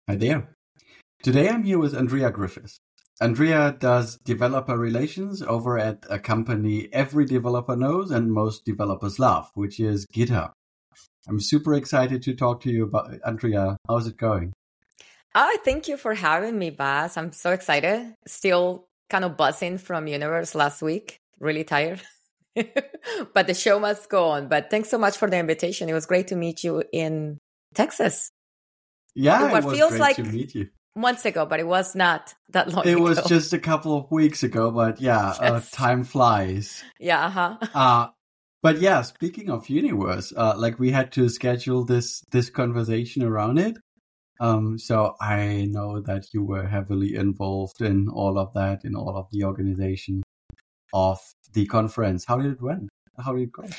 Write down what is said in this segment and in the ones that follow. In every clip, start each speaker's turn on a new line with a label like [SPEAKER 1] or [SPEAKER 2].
[SPEAKER 1] Hi there. Today I'm here with Andrea Griffiths. Andrea does developer relations over at a company every developer knows and most developers love, which is GitHub. I'm super excited to talk to you about Andrea. How's it going?
[SPEAKER 2] Thank you for having me, Bas. I'm so excited. Still kind of buzzing from Universe last week. Really tired. But the show must go on. But thanks so much for the invitation. It was great to meet you in Texas.
[SPEAKER 1] Yeah,
[SPEAKER 2] What
[SPEAKER 1] it was
[SPEAKER 2] feels
[SPEAKER 1] great
[SPEAKER 2] like
[SPEAKER 1] to meet you.
[SPEAKER 2] months ago, but it was not that long
[SPEAKER 1] It
[SPEAKER 2] ago.
[SPEAKER 1] was just a couple of weeks ago, but yeah,
[SPEAKER 2] Yes.
[SPEAKER 1] time flies.
[SPEAKER 2] Yeah,
[SPEAKER 1] But yeah, speaking of Universe, we had to schedule this conversation around it. So I know that you were heavily involved in all of that, in all of the organization of the conference. How did it went? How did it go?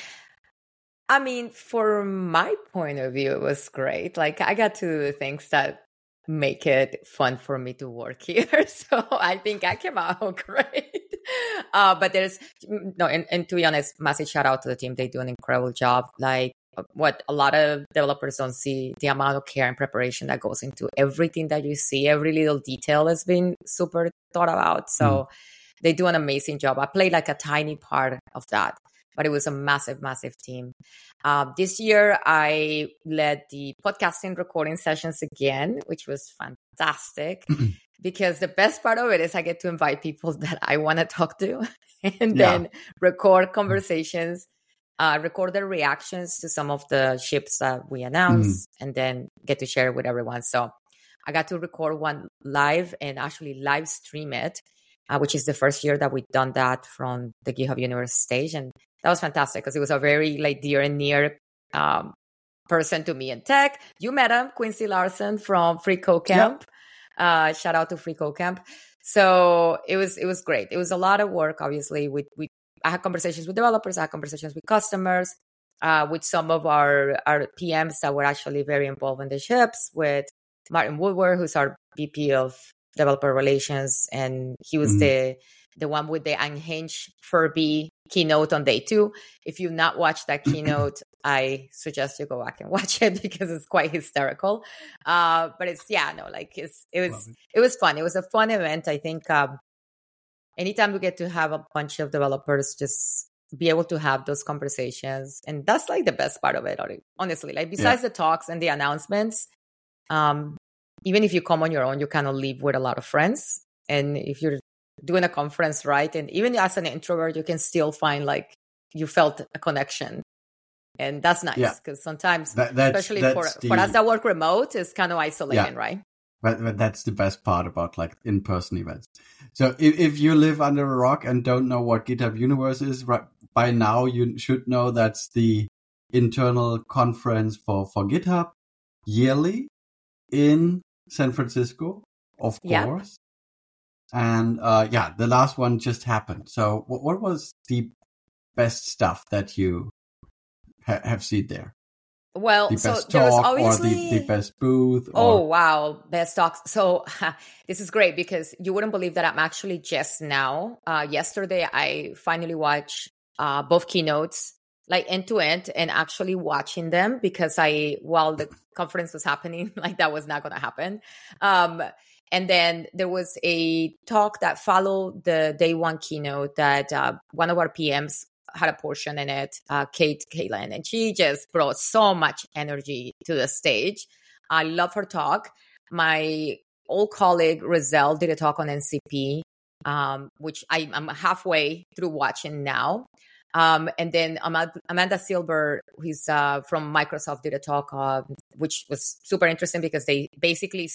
[SPEAKER 2] I mean, from my point of view, it was great. Like, I got to do things that make it fun for me to work here. So I think I came out great. But there's no, and to be honest, massive shout out to the team. They do an incredible job. Like, what a lot of developers don't see, the amount of care and preparation that goes into everything that you see. Every little detail has been super thought about. So they do an amazing job. I played like a tiny part of that, but it was a massive, massive team. This year, I led the podcasting recording sessions again, which was fantastic. Because the best part of it is I get to invite people that I want to talk to and then record conversations, record their reactions to some of the ships that we announce, and then get to share it with everyone. So I got to record one live and actually live stream it, which is the first year that we've done that from the GitHub Universe stage. And that was fantastic because it was a very dear and near person to me in tech. You met him, Quincy Larson from Free Code Camp. Shout out to Free Code Camp. So it was great. It was a lot of work, obviously. I had conversations with developers, I had conversations with customers, with some of our PMs that were actually very involved in the ships, with Martin Woodward, who's our VP of Developer Relations, and he was the one with the Unhinged Furby keynote on day 2. If you've not watched that keynote, I suggest you go back and watch it because it's quite hysterical. But it was fun. It was a fun event. I think anytime we get to have a bunch of developers just be able to have those conversations, and that's like the best part of it, honestly. Like, besides the talks and the announcements, even if you come on your own, you kind of leave with a lot of friends. And if you're doing a conference, right, and even as an introvert, you can still find you felt a connection. And that's nice because sometimes, especially for us that work remote, it's kind of isolating, right?
[SPEAKER 1] But that's the best part about in-person events. So if you live under a rock and don't know what GitHub Universe is, by now you should know that's the internal conference for GitHub yearly in San Francisco, of course. And the last one just happened. So what was the best stuff that you have seen there?
[SPEAKER 2] Well,
[SPEAKER 1] the best talk obviously... or the best booth?
[SPEAKER 2] Oh, wow. Best talks. So this is great because you wouldn't believe that I'm actually just now. Yesterday, I finally watched both keynotes, end to end, and actually watching them because while the conference was happening, that was not going to happen. And then there was a talk that followed the day 1 keynote that one of our PMs had a portion in it, Kate Kalen, and she just brought so much energy to the stage. I love her talk. My old colleague, Rizal, did a talk on NCP, which I'm halfway through watching now. And then Amanda Silver, who's from Microsoft, did a talk, which was super interesting because they basically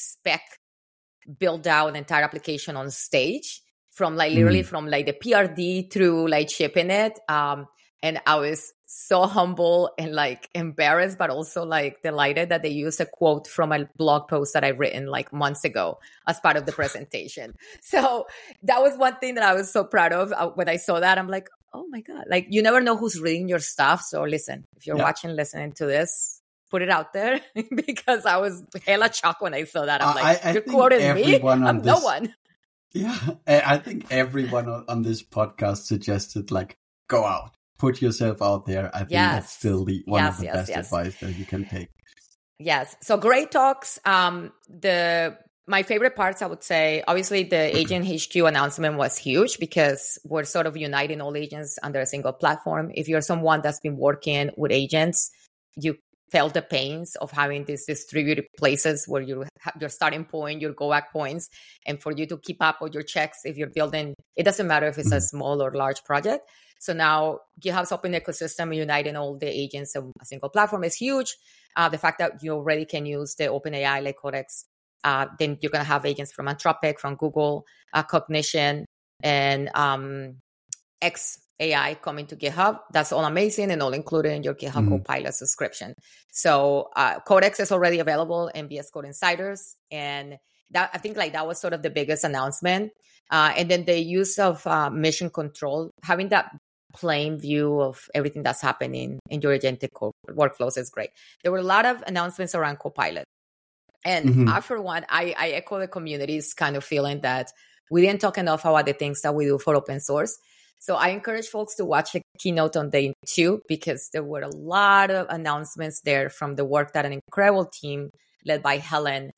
[SPEAKER 2] build out an entire application on stage from literally from the PRD through shipping it. And I was so humble and embarrassed, but also delighted that they used a quote from a blog post that I've written months ago as part of the presentation. So that was one thing that I was so proud of. When I saw that, I'm like, oh my God, you never know who's reading your stuff. So listen, if you're listening to this, put it out there because I was hella shocked when I saw that. I'm you're quoting me? I'm no one.
[SPEAKER 1] Yeah, I think everyone on this podcast suggested go out, put yourself out there. I think that's still one of the best advice that you can take.
[SPEAKER 2] Yes. So great talks. My favorite parts, I would say, obviously the Agent HQ announcement was huge because we're sort of uniting all agents under a single platform. If you're someone that's been working with agents, you felt the pains of having these distributed places where you have your starting point, your go back points, and for you to keep up with your checks if you're building, it doesn't matter if it's a small or large project. So now GitHub's open ecosystem uniting all the agents on a single platform is huge. The fact that you already can use the OpenAI like Codex, then you're going to have agents from Anthropic, from Google, Cognition, and XAI coming to GitHub. That's all amazing and all included in your GitHub Copilot subscription. So Codex is already available in VS Code Insiders. And that, I think like that was sort of the biggest announcement. And then the use of mission control, having that plain view of everything that's happening in your agentic workflows is great. There were a lot of announcements around Copilot. And I, for one, I echo the community's kind of feeling that we didn't talk enough about the things that we do for open source. So I encourage folks to watch the keynote on day 2 because there were a lot of announcements there from the work that an incredible team led by Helen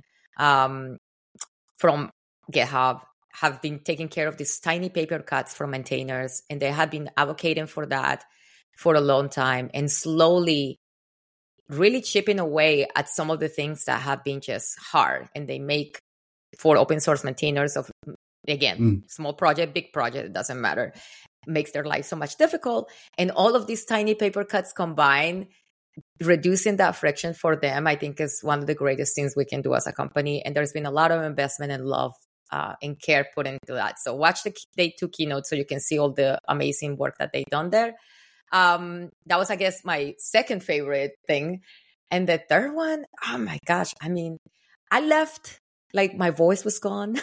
[SPEAKER 2] from GitHub have been taking care of these tiny paper cuts for maintainers. And they have been advocating for that for a long time and slowly really chipping away at some of the things that have been just hard. And they make for open source maintainers of, again, small project, big project, it doesn't matter, makes their life so much difficult. And all of these tiny paper cuts combined, reducing that friction for them, I think is one of the greatest things we can do as a company. And there's been a lot of investment and love and care put into that. So watch the day 2 keynote so you can see all the amazing work that they've done there. That was, I guess, my second favorite thing. And the third one, oh my gosh, I mean, I left like my voice was gone.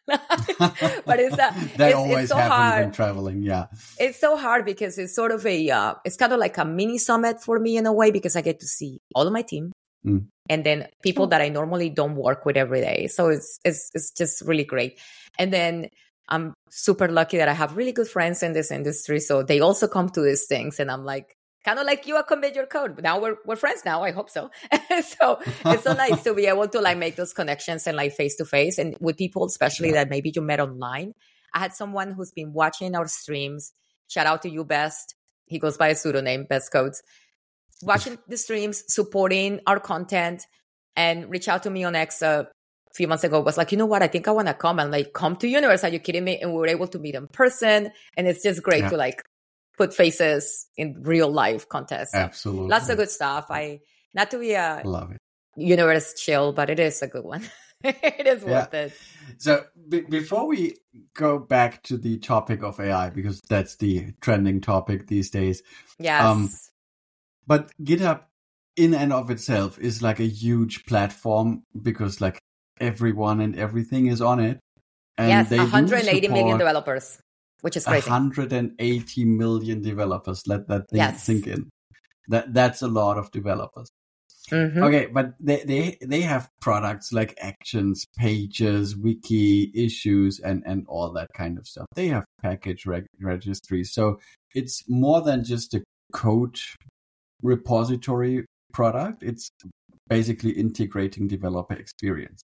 [SPEAKER 2] But it's
[SPEAKER 1] always
[SPEAKER 2] so
[SPEAKER 1] happens
[SPEAKER 2] hard
[SPEAKER 1] when traveling. Yeah,
[SPEAKER 2] it's so hard because it's sort of it's kind of like a mini summit for me in a way because I get to see all of my team and then people that I normally don't work with every day. So it's just really great. And then I'm super lucky that I have really good friends in this industry, so they also come to these things, and I'm like, kind of like you, I commit your code. But now we're friends now. I hope so. So it's so nice to be able to like make those connections and like face to face and with people, especially that maybe you met online. I had someone who's been watching our streams. Shout out to you, Best. He goes by a pseudonym, Best Codes. Watching the streams, supporting our content, and reach out to me on X a few months ago. Was like, you know what? I think I want to come and like come to Universe. Are you kidding me? And we were able to meet in person, and it's just great to like put faces in real life contests.
[SPEAKER 1] Absolutely.
[SPEAKER 2] Lots of good stuff. Not to be a
[SPEAKER 1] love it.
[SPEAKER 2] Universe chill, but it is a good one. It is worth it.
[SPEAKER 1] So before we go back to the topic of AI, because that's the trending topic these days.
[SPEAKER 2] Yes.
[SPEAKER 1] But GitHub in and of itself is like a huge platform because like everyone and everything is on it. And
[SPEAKER 2] yes,
[SPEAKER 1] they
[SPEAKER 2] 180 million developers, which is crazy.
[SPEAKER 1] 180 million developers. Let that thing sink in. That's a lot of developers. Mm-hmm. Okay, but they have products like Actions, Pages, Wiki, Issues, and all that kind of stuff. They have package registries. So it's more than just a code repository product. It's basically integrating developer experience.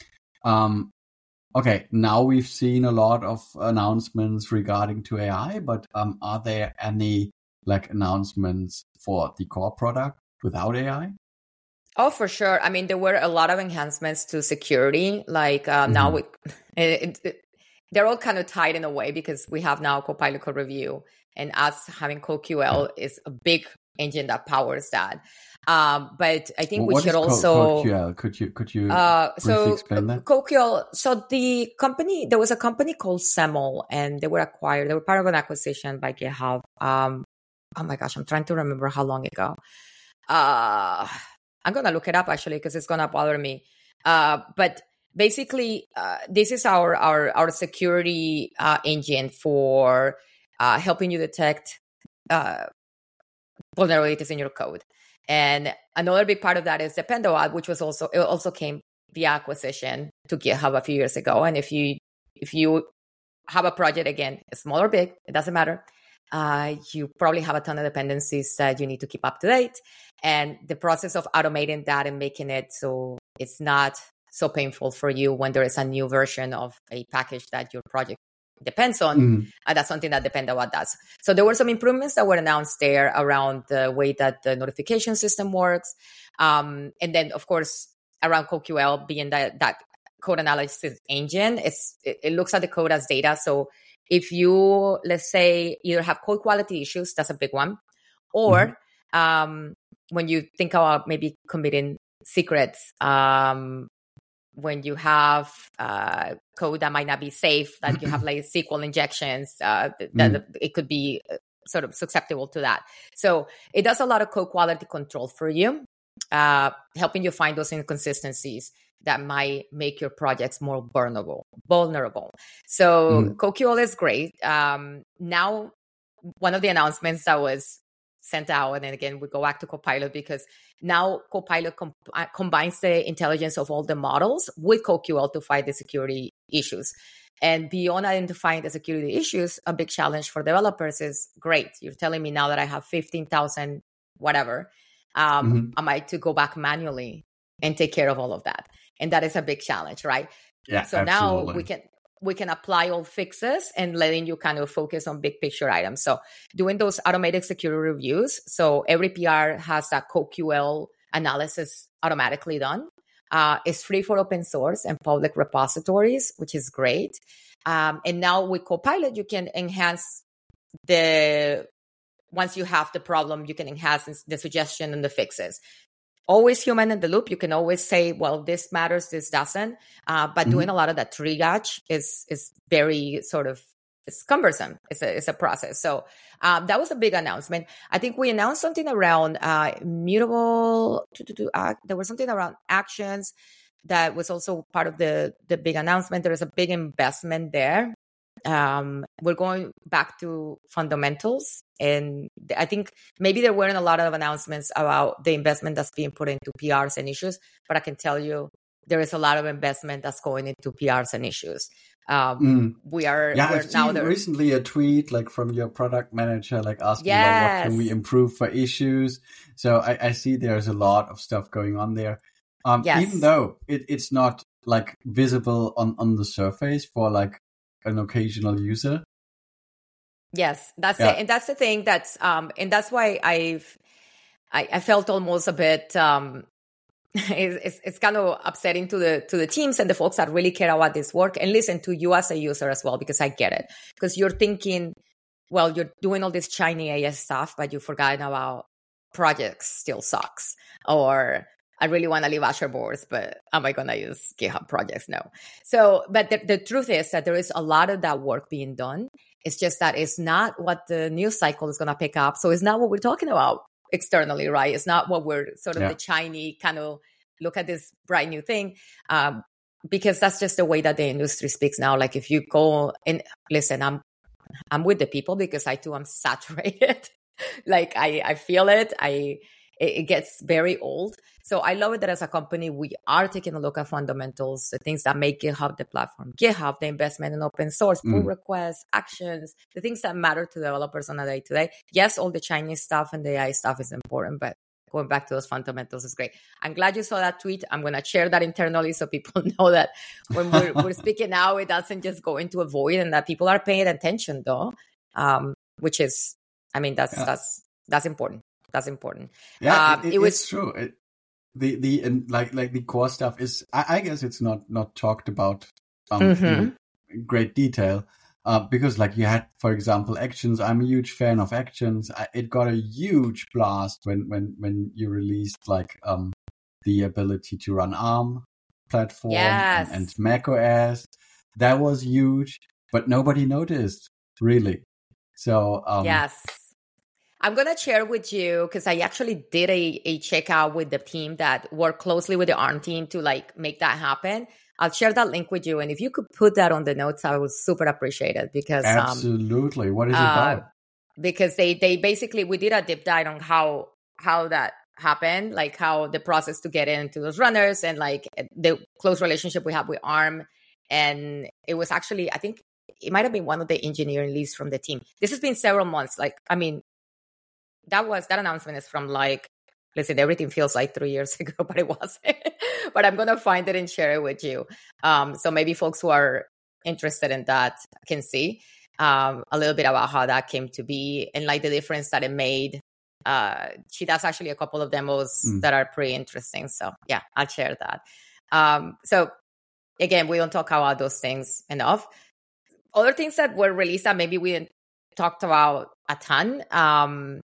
[SPEAKER 1] Okay, now we've seen a lot of announcements regarding to AI, but are there any like announcements for the core product without AI?
[SPEAKER 2] Oh, for sure. I mean, there were a lot of enhancements to security. Like now they're all kind of tied in a way because we have now Copilot Code Review, and us having CodeQL is a big engine that powers that. But I think we should also
[SPEAKER 1] CodeQL? Could you briefly explain that?
[SPEAKER 2] CodeQL. So there was a company called Semel, and they were acquired. They were part of an acquisition by GitHub. Oh my gosh, I'm trying to remember how long ago. I'm gonna look it up actually because it's gonna bother me. But basically, this is our security engine for helping you detect vulnerabilities in your code. And another big part of that is Dependo, which was also came via acquisition to GitHub a few years ago. And if you have a project, again, small or big, it doesn't matter, You probably have a ton of dependencies that you need to keep up to date. And the process of automating that and making it so it's not so painful for you when there is a new version of a package that your project depends on, that's something that Dependabot does. So there were some improvements that were announced there around the way that the notification system works. And then, of course, around CodeQL being that code analysis engine, it looks at the code as data. So if you, let's say, either have code quality issues, that's a big one, or when you think about maybe committing secrets, when you have code that might not be safe, that you have like SQL injections, that it could be sort of susceptible to that. So it does a lot of code quality control for you, helping you find those inconsistencies that might make your projects more vulnerable. So CodeQL is great. Now, one of the announcements that was sent out, and then again, we go back to Copilot, because now Copilot combines the intelligence of all the models with CodeQL to fight the security issues. And beyond identifying the security issues, a big challenge for developers is, great, you're telling me now that I have 15,000 whatever, am I to go back manually and take care of all of that? And that is a big challenge, right?
[SPEAKER 1] Yeah.
[SPEAKER 2] So
[SPEAKER 1] absolutely.
[SPEAKER 2] now we can apply all fixes and letting you kind of focus on big picture items. So doing those automated security reviews. So every PR has that CodeQL analysis automatically done. It's free for open source and public repositories, which is great. And now with Copilot, you can enhance once you have the problem, you can enhance the suggestion and the fixes. Always human in the loop. You can always say, well, this matters, this doesn't. But doing a lot of that triage is very sort of, it's cumbersome. It's a process. So that was a big announcement. I think we announced something around mutable. There was something around actions that was also part of the big announcement. There is a big investment there. We're going back to fundamentals, and I think maybe there weren't a lot of announcements about the investment that's being put into PRs and issues, but I can tell you there is a lot of investment that's going into PRs and issues. I've seen
[SPEAKER 1] recently a tweet like from your product manager, like asking about what can we improve for issues. So I see there's a lot of stuff going on there. Even though it's not like visible on the surface for like an occasional user.
[SPEAKER 2] Yes, that's it. And that's the thing and that's why I felt almost a bit, it's kind of upsetting to the teams and the folks that really care about this work, and listen to you as a user as well, because I get it. Because you're thinking, well, you're doing all this shiny AS stuff, but you've forgotten about projects still sucks. Or I really want to leave Azure boards, but am I going to use GitHub projects? No. So, but the truth is that there is a lot of that work being done. It's just that it's not what the news cycle is going to pick up. So it's not what we're talking about externally, right? It's not what we're sort of the shiny kind of look at this bright new thing. Because that's just the way that the industry speaks now. Like if you go and listen, I'm with the people, because I too am saturated. Like I feel it. It gets very old. So I love it that as a company, we are taking a look at fundamentals, the things that make GitHub the platform. GitHub, the investment in open source, pull requests, actions, the things that matter to developers on a day-to-day. Yes, all the Chinese stuff and the AI stuff is important, but going back to those fundamentals is great. I'm glad you saw that tweet. I'm going to share that internally so people know that when we're speaking now, it doesn't just go into a void, and that people are paying attention though, which is, I mean, that's important. That's important.
[SPEAKER 1] Yeah, it's true. The core stuff is, I guess it's not talked about in great detail, because like you had, for example, actions. I'm a huge fan of actions. It got a huge blast when you released like the ability to run ARM platform and Mac OS. That was huge, but nobody noticed really. So
[SPEAKER 2] yes. I'm going to share with you, because I actually did a checkout with the team that worked closely with the ARM team to like make that happen. I'll share that link with you. And if you could put that on the notes, I would super appreciate it, because
[SPEAKER 1] absolutely. What is it about?
[SPEAKER 2] Because they basically, we did a deep dive on how that happened, like how the process to get into those runners, and like the close relationship we have with ARM. And it was actually, I think it might have been one of the engineering leads from the team. This has been several months. Like, I mean, that announcement is from like, listen, everything feels like 3 years ago, but it wasn't. But I'm going to find it and share it with you. So maybe folks who are interested in that can see a little bit about how that came to be and like the difference that it made. She does actually a couple of demos that are pretty interesting. So yeah, I'll share that. So again, we don't talk about those things enough. Other things that were released that maybe we didn't talked about a ton.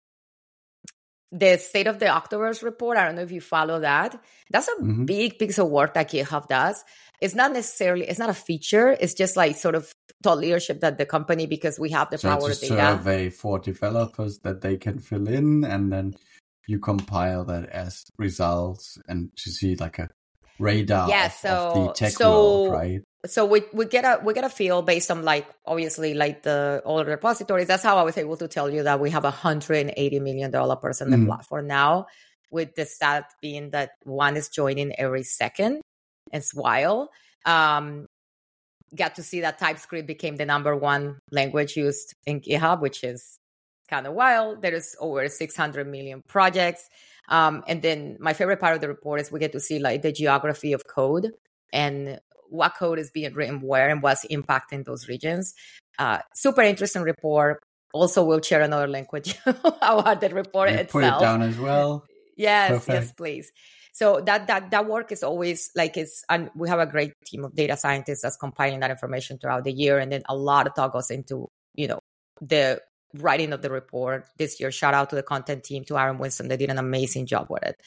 [SPEAKER 2] The State of the Octoverse report, I don't know if you follow that. That's a big piece of work that GitHub does. It's not a feature. It's just like sort of thought leadership that the company, because we have the power
[SPEAKER 1] it's a
[SPEAKER 2] data.
[SPEAKER 1] survey for developers that they can fill in, and then you compile that as results and to see like a radar of the tech world, right?
[SPEAKER 2] So we get a feel based on like obviously like all the repositories. That's how I was able to tell you that we have $180 million developers on the platform now, with the stat being that one is joining every second. It's wild. Got to see that TypeScript became the number one language used in GitHub, which is kind of wild. There is over 600 million projects. And then my favorite part of the report is we get to see like the geography of code and what code is being written where and what's impacting those regions. Super interesting report. Also, we'll share another link with you about the report itself.
[SPEAKER 1] Put it down as well.
[SPEAKER 2] Yes,
[SPEAKER 1] Perfect.
[SPEAKER 2] yes, please. So that work is always like and we have a great team of data scientists that's compiling that information throughout the year, and then a lot of thought goes into the writing of the report this year. Shout out to the content team, to Aaron Winston. They did an amazing job with it.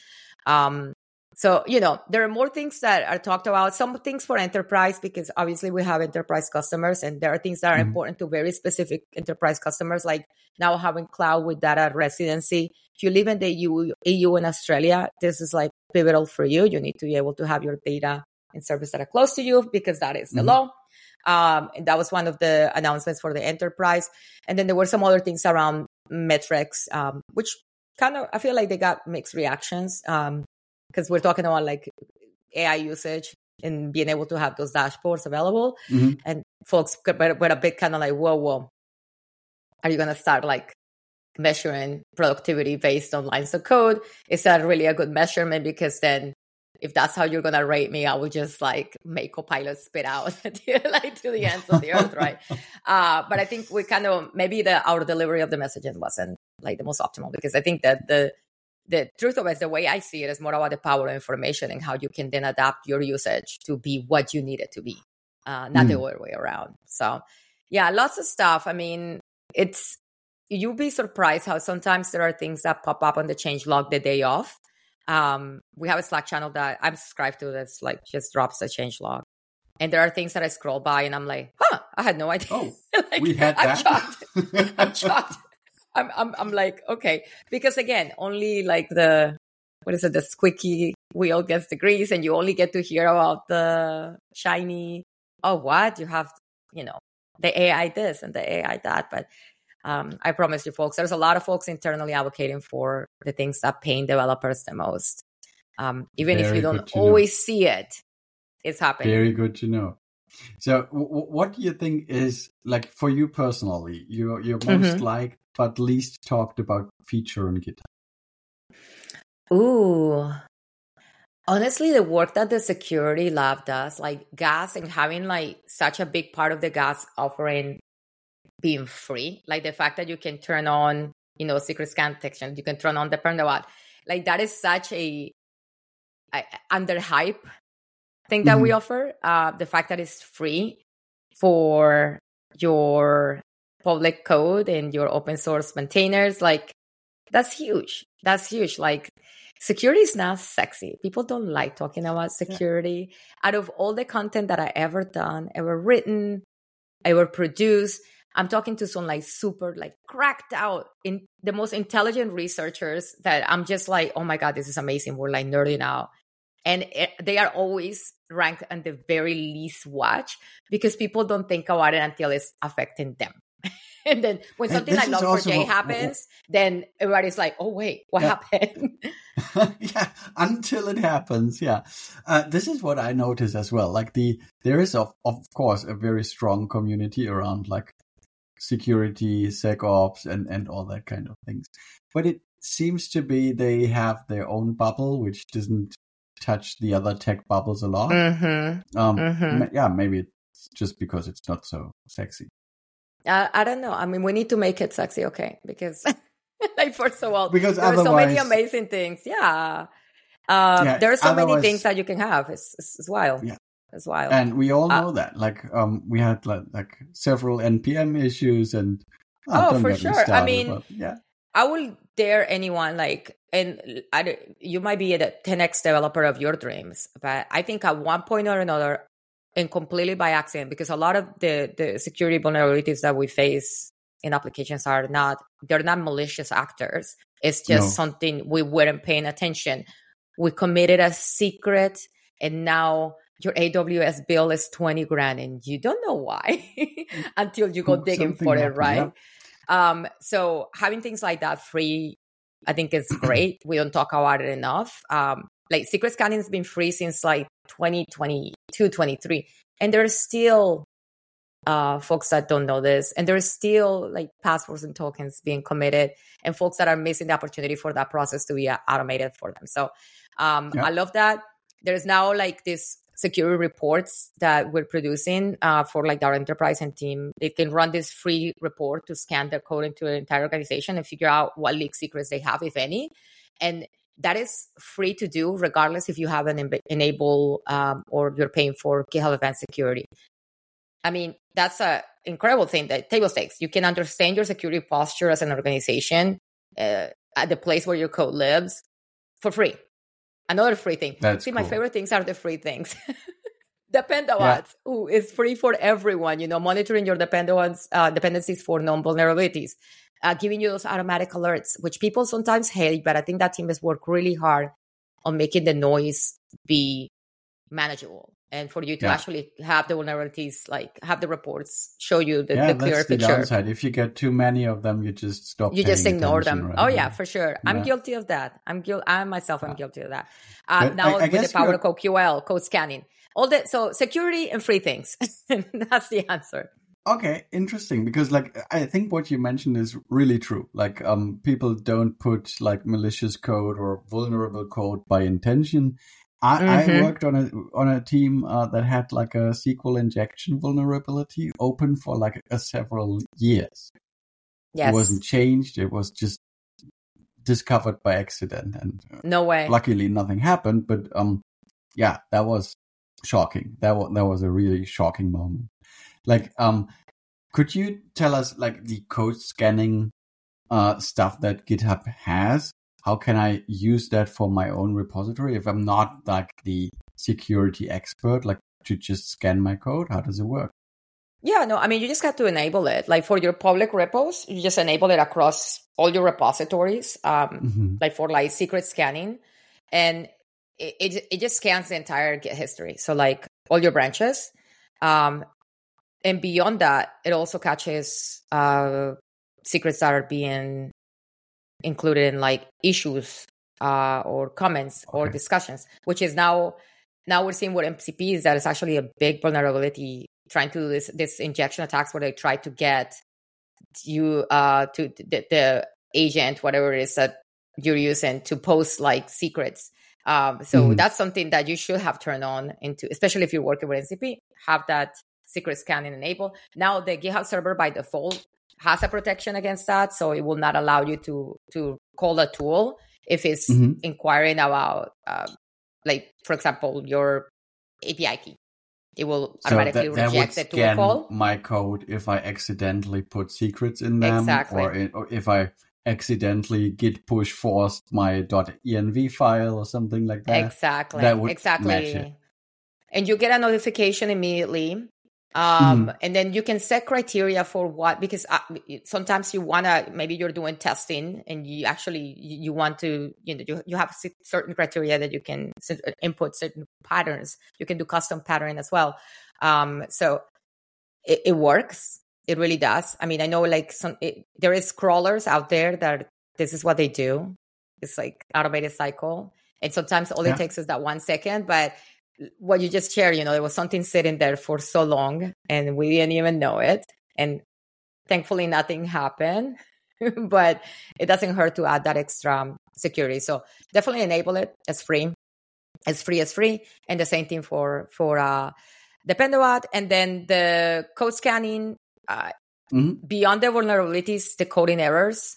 [SPEAKER 2] So, there are more things that are talked about, some things for enterprise, because obviously we have enterprise customers, and there are things that are important to very specific enterprise customers, like now having cloud with data residency. If you live in the EU and Australia, this is like pivotal for you. You need to be able to have your data in servers that are close to you, because that is the law. And that was one of the announcements for the enterprise. And then there were some other things around metrics, which kind of, I feel like they got mixed reactions. Because we're talking about like AI usage and being able to have those dashboards available. And folks were a bit kind of like, whoa, are you going to start like measuring productivity based on lines of code? Is that really a good measurement? Because then if that's how you're going to rate me, I would just like make Copilot spit out like to the ends of the earth, right? But I think we kind of, maybe our delivery of the messaging wasn't like the most optimal, because I think that the truth of it is, the way I see it, is more about the power of information and how you can then adapt your usage to be what you need it to be, not the other way around. So yeah, lots of stuff. I mean, you'll be surprised how sometimes there are things that pop up on the changelog the day off. We have a Slack channel that I'm subscribed to that's like just drops the changelog. And there are things that I scroll by and I'm like, I had no idea.
[SPEAKER 1] Oh,
[SPEAKER 2] like,
[SPEAKER 1] we had that.
[SPEAKER 2] I'm shocked. I'm like, okay, because again, only like the squeaky wheel gets the grease, and you only get to hear about the shiny, what you have, the AI this and the AI that. But I promise you folks, there's a lot of folks internally advocating for the things that pain developers the most. Even if you don't always see it, it's happening.
[SPEAKER 1] Very good to know. So what do you think is, like, for you personally, your most liked but least talked about feature on GitHub?
[SPEAKER 2] Ooh, honestly, the work that the security lab does, like GAS, and having like such a big part of the GAS offering being free, like the fact that you can turn on, secret scan detection, you can turn on depend on what, like that is such a under hype thing that we offer. The fact that it's free for your public code and your open source maintainers, like that's huge. Like security is not sexy. People don't like talking about security. Out of all the content that I ever done, ever written, ever produced, I'm talking to some like super like cracked out in the most intelligent researchers that I'm just like, oh my God, this is amazing. We're like nerding out. And they are always ranked on the very least watch, because people don't think about it until it's affecting them. And then when
[SPEAKER 1] And
[SPEAKER 2] something
[SPEAKER 1] this
[SPEAKER 2] like
[SPEAKER 1] is
[SPEAKER 2] Log4j
[SPEAKER 1] also
[SPEAKER 2] happens, then everybody's like, oh, wait, what
[SPEAKER 1] yeah.
[SPEAKER 2] happened?
[SPEAKER 1] Yeah, until it happens. Yeah, this is what I notice as well. Like there is of course a very strong community around like security, SecOps, and all that kind of things. But it seems to be they have their own bubble, which doesn't touch the other tech bubbles a lot. Yeah, maybe it's just because it's not so sexy.
[SPEAKER 2] I don't know. I mean, we need to make it sexy, okay? Because, like, first of all,
[SPEAKER 1] Because
[SPEAKER 2] there are so many
[SPEAKER 1] otherwise-
[SPEAKER 2] amazing things. Yeah.
[SPEAKER 1] Yeah,
[SPEAKER 2] There are so many
[SPEAKER 1] otherwise-
[SPEAKER 2] things that you can have. It's wild.
[SPEAKER 1] Yeah.
[SPEAKER 2] It's wild.
[SPEAKER 1] And we all know that. Like, we had like several NPM issues, and don't
[SPEAKER 2] for
[SPEAKER 1] get me
[SPEAKER 2] sure. I
[SPEAKER 1] started,
[SPEAKER 2] mean,
[SPEAKER 1] but yeah.
[SPEAKER 2] I will dare anyone, like, and you might be a 10x developer of your dreams, but I think at one point or another, and completely by accident, because a lot of the security vulnerabilities that we face in applications they're not malicious actors. It's just something we weren't paying attention. We committed a secret, and now your AWS bill is $20,000 and you don't know why until you go digging
[SPEAKER 1] Something
[SPEAKER 2] for it,
[SPEAKER 1] happened,
[SPEAKER 2] right?
[SPEAKER 1] yeah.
[SPEAKER 2] So having things like that free, I think is great. We don't talk about it enough. Like secret scanning has been free since like 2022, 23. And there's still folks that don't know this. And there's still like passwords and tokens being committed, and folks that are missing the opportunity for that process to be automated for them. So I love that. There's now like this security reports that we're producing for like our enterprise and team. They can run this free report to scan their code into an entire organization and figure out what leak secrets they have, if any. And that is free to do regardless if you have an enable or you're paying for GitHub Advanced Security. I mean, that's an incredible thing, that table stakes. You can understand your security posture as an organization at the place where your code lives for free. Another free thing.
[SPEAKER 1] That's
[SPEAKER 2] my favorite things are the free things. Dependabouts. Ooh, it's free for everyone. Monitoring your dependencies for known vulnerabilities, giving you those automatic alerts, which people sometimes hate, but I think that team has worked really hard on making the noise be manageable. And for you to actually have the vulnerabilities, like have the reports show you the clear
[SPEAKER 1] that's the
[SPEAKER 2] picture.
[SPEAKER 1] downside. If you get too many of them, you just stop.
[SPEAKER 2] You just ignore them.
[SPEAKER 1] Right?
[SPEAKER 2] Oh yeah, for sure. I'm guilty of that. I'm guilty of that. Now with the power of CodeQL, code scanning, all that. So security and free things. That's the answer.
[SPEAKER 1] Okay, interesting. Because like I think what you mentioned is really true. Like people don't put like malicious code or vulnerable code by intention. I worked on a team that had like a SQL injection vulnerability open for like several years.
[SPEAKER 2] Yes.
[SPEAKER 1] It wasn't changed. It was just discovered by accident, and
[SPEAKER 2] no way.
[SPEAKER 1] Luckily, nothing happened. But that was shocking. That was a really shocking moment. Like, could you tell us like the code scanning stuff that GitHub has? How can I use that for my own repository if I'm not like the security expert, like to just scan my code? How does it work?
[SPEAKER 2] Yeah, no, I mean, you just have to enable it. Like for your public repos, you just enable it across all your repositories, like for like secret scanning. And it just scans the entire Git history. So like all your branches. And beyond that, it also catches secrets that are being included in like issues or comments or discussions, which is now we're seeing with MCPs that is actually a big vulnerability, trying to do this injection attacks where they try to get you to the agent, whatever it is that you're using, to post like secrets. So that's something that you should have turned on into, especially if you're working with MCP, have that secret scanning enabled. Now the GitHub server by default has a protection against that, so it will not allow you to call a tool if it's inquiring about, like for example, your API key. It will automatically reject the tool call.
[SPEAKER 1] My code if I accidentally put secrets in them,
[SPEAKER 2] exactly,
[SPEAKER 1] or if I accidentally git push forced my .env file or something like that.
[SPEAKER 2] Exactly,
[SPEAKER 1] that would match it.
[SPEAKER 2] And you get a notification immediately. And then you can set criteria for what, because sometimes you want to, maybe you're doing testing and you actually, you want to, you have certain criteria that you can input certain patterns. You can do custom pattern as well. So it works. It really does. I mean, I know like there is crawlers out there that this is what they do. It's like automated cycle. And sometimes all it takes is that 1 second. But what you just shared, there was something sitting there for so long and we didn't even know it. And thankfully nothing happened, but it doesn't hurt to add that extra security. So definitely enable it. It's free. It's free. And the same thing for Dependabot. And then the code scanning, beyond the vulnerabilities, the coding errors.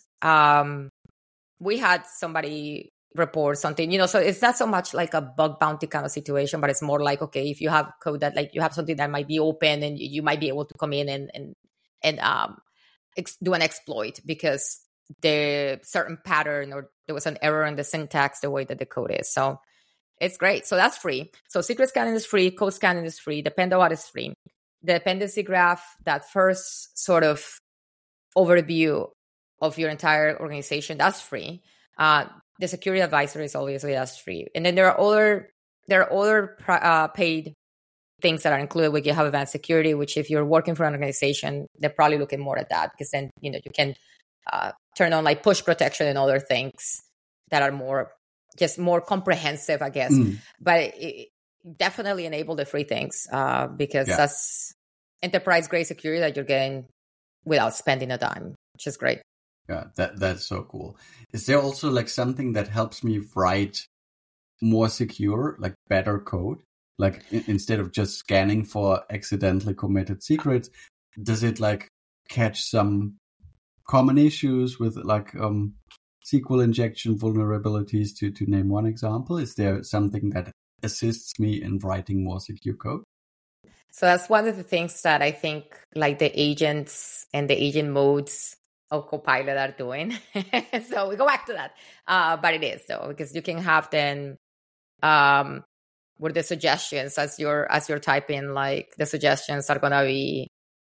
[SPEAKER 2] We had somebody report something, so it's not so much like a bug bounty kind of situation, but it's more like, okay, if you have code that like you have something that might be open and you might be able to come in and do an exploit because the certain pattern or there was an error in the syntax, the way that the code is. So it's great. So that's free. So secret scanning is free. Code scanning is free. Dependabot is free. The dependency graph, that first sort of overview of your entire organization, that's free. The security advisor is obviously that's free. And then there are other paid things that are included with GitHub Advanced Security, which if you're working for an organization, they're probably looking more at that because then, you can turn on like push protection and other things that are more comprehensive, I guess. But definitely enable the free things because that's enterprise grade security that you're getting without spending a dime, which is great.
[SPEAKER 1] Yeah, that's so cool. Is there also like something that helps me write more secure, like better code? Like instead of just scanning for accidentally committed secrets, does it like catch some common issues with like SQL injection vulnerabilities to name one example? Is there something that assists me in writing more secure code?
[SPEAKER 2] So that's one of the things that I think like the agents and the agent modes of Copilot are doing. So we go back to that. But it is though, because you can have then with the suggestions as you're typing, like the suggestions are gonna be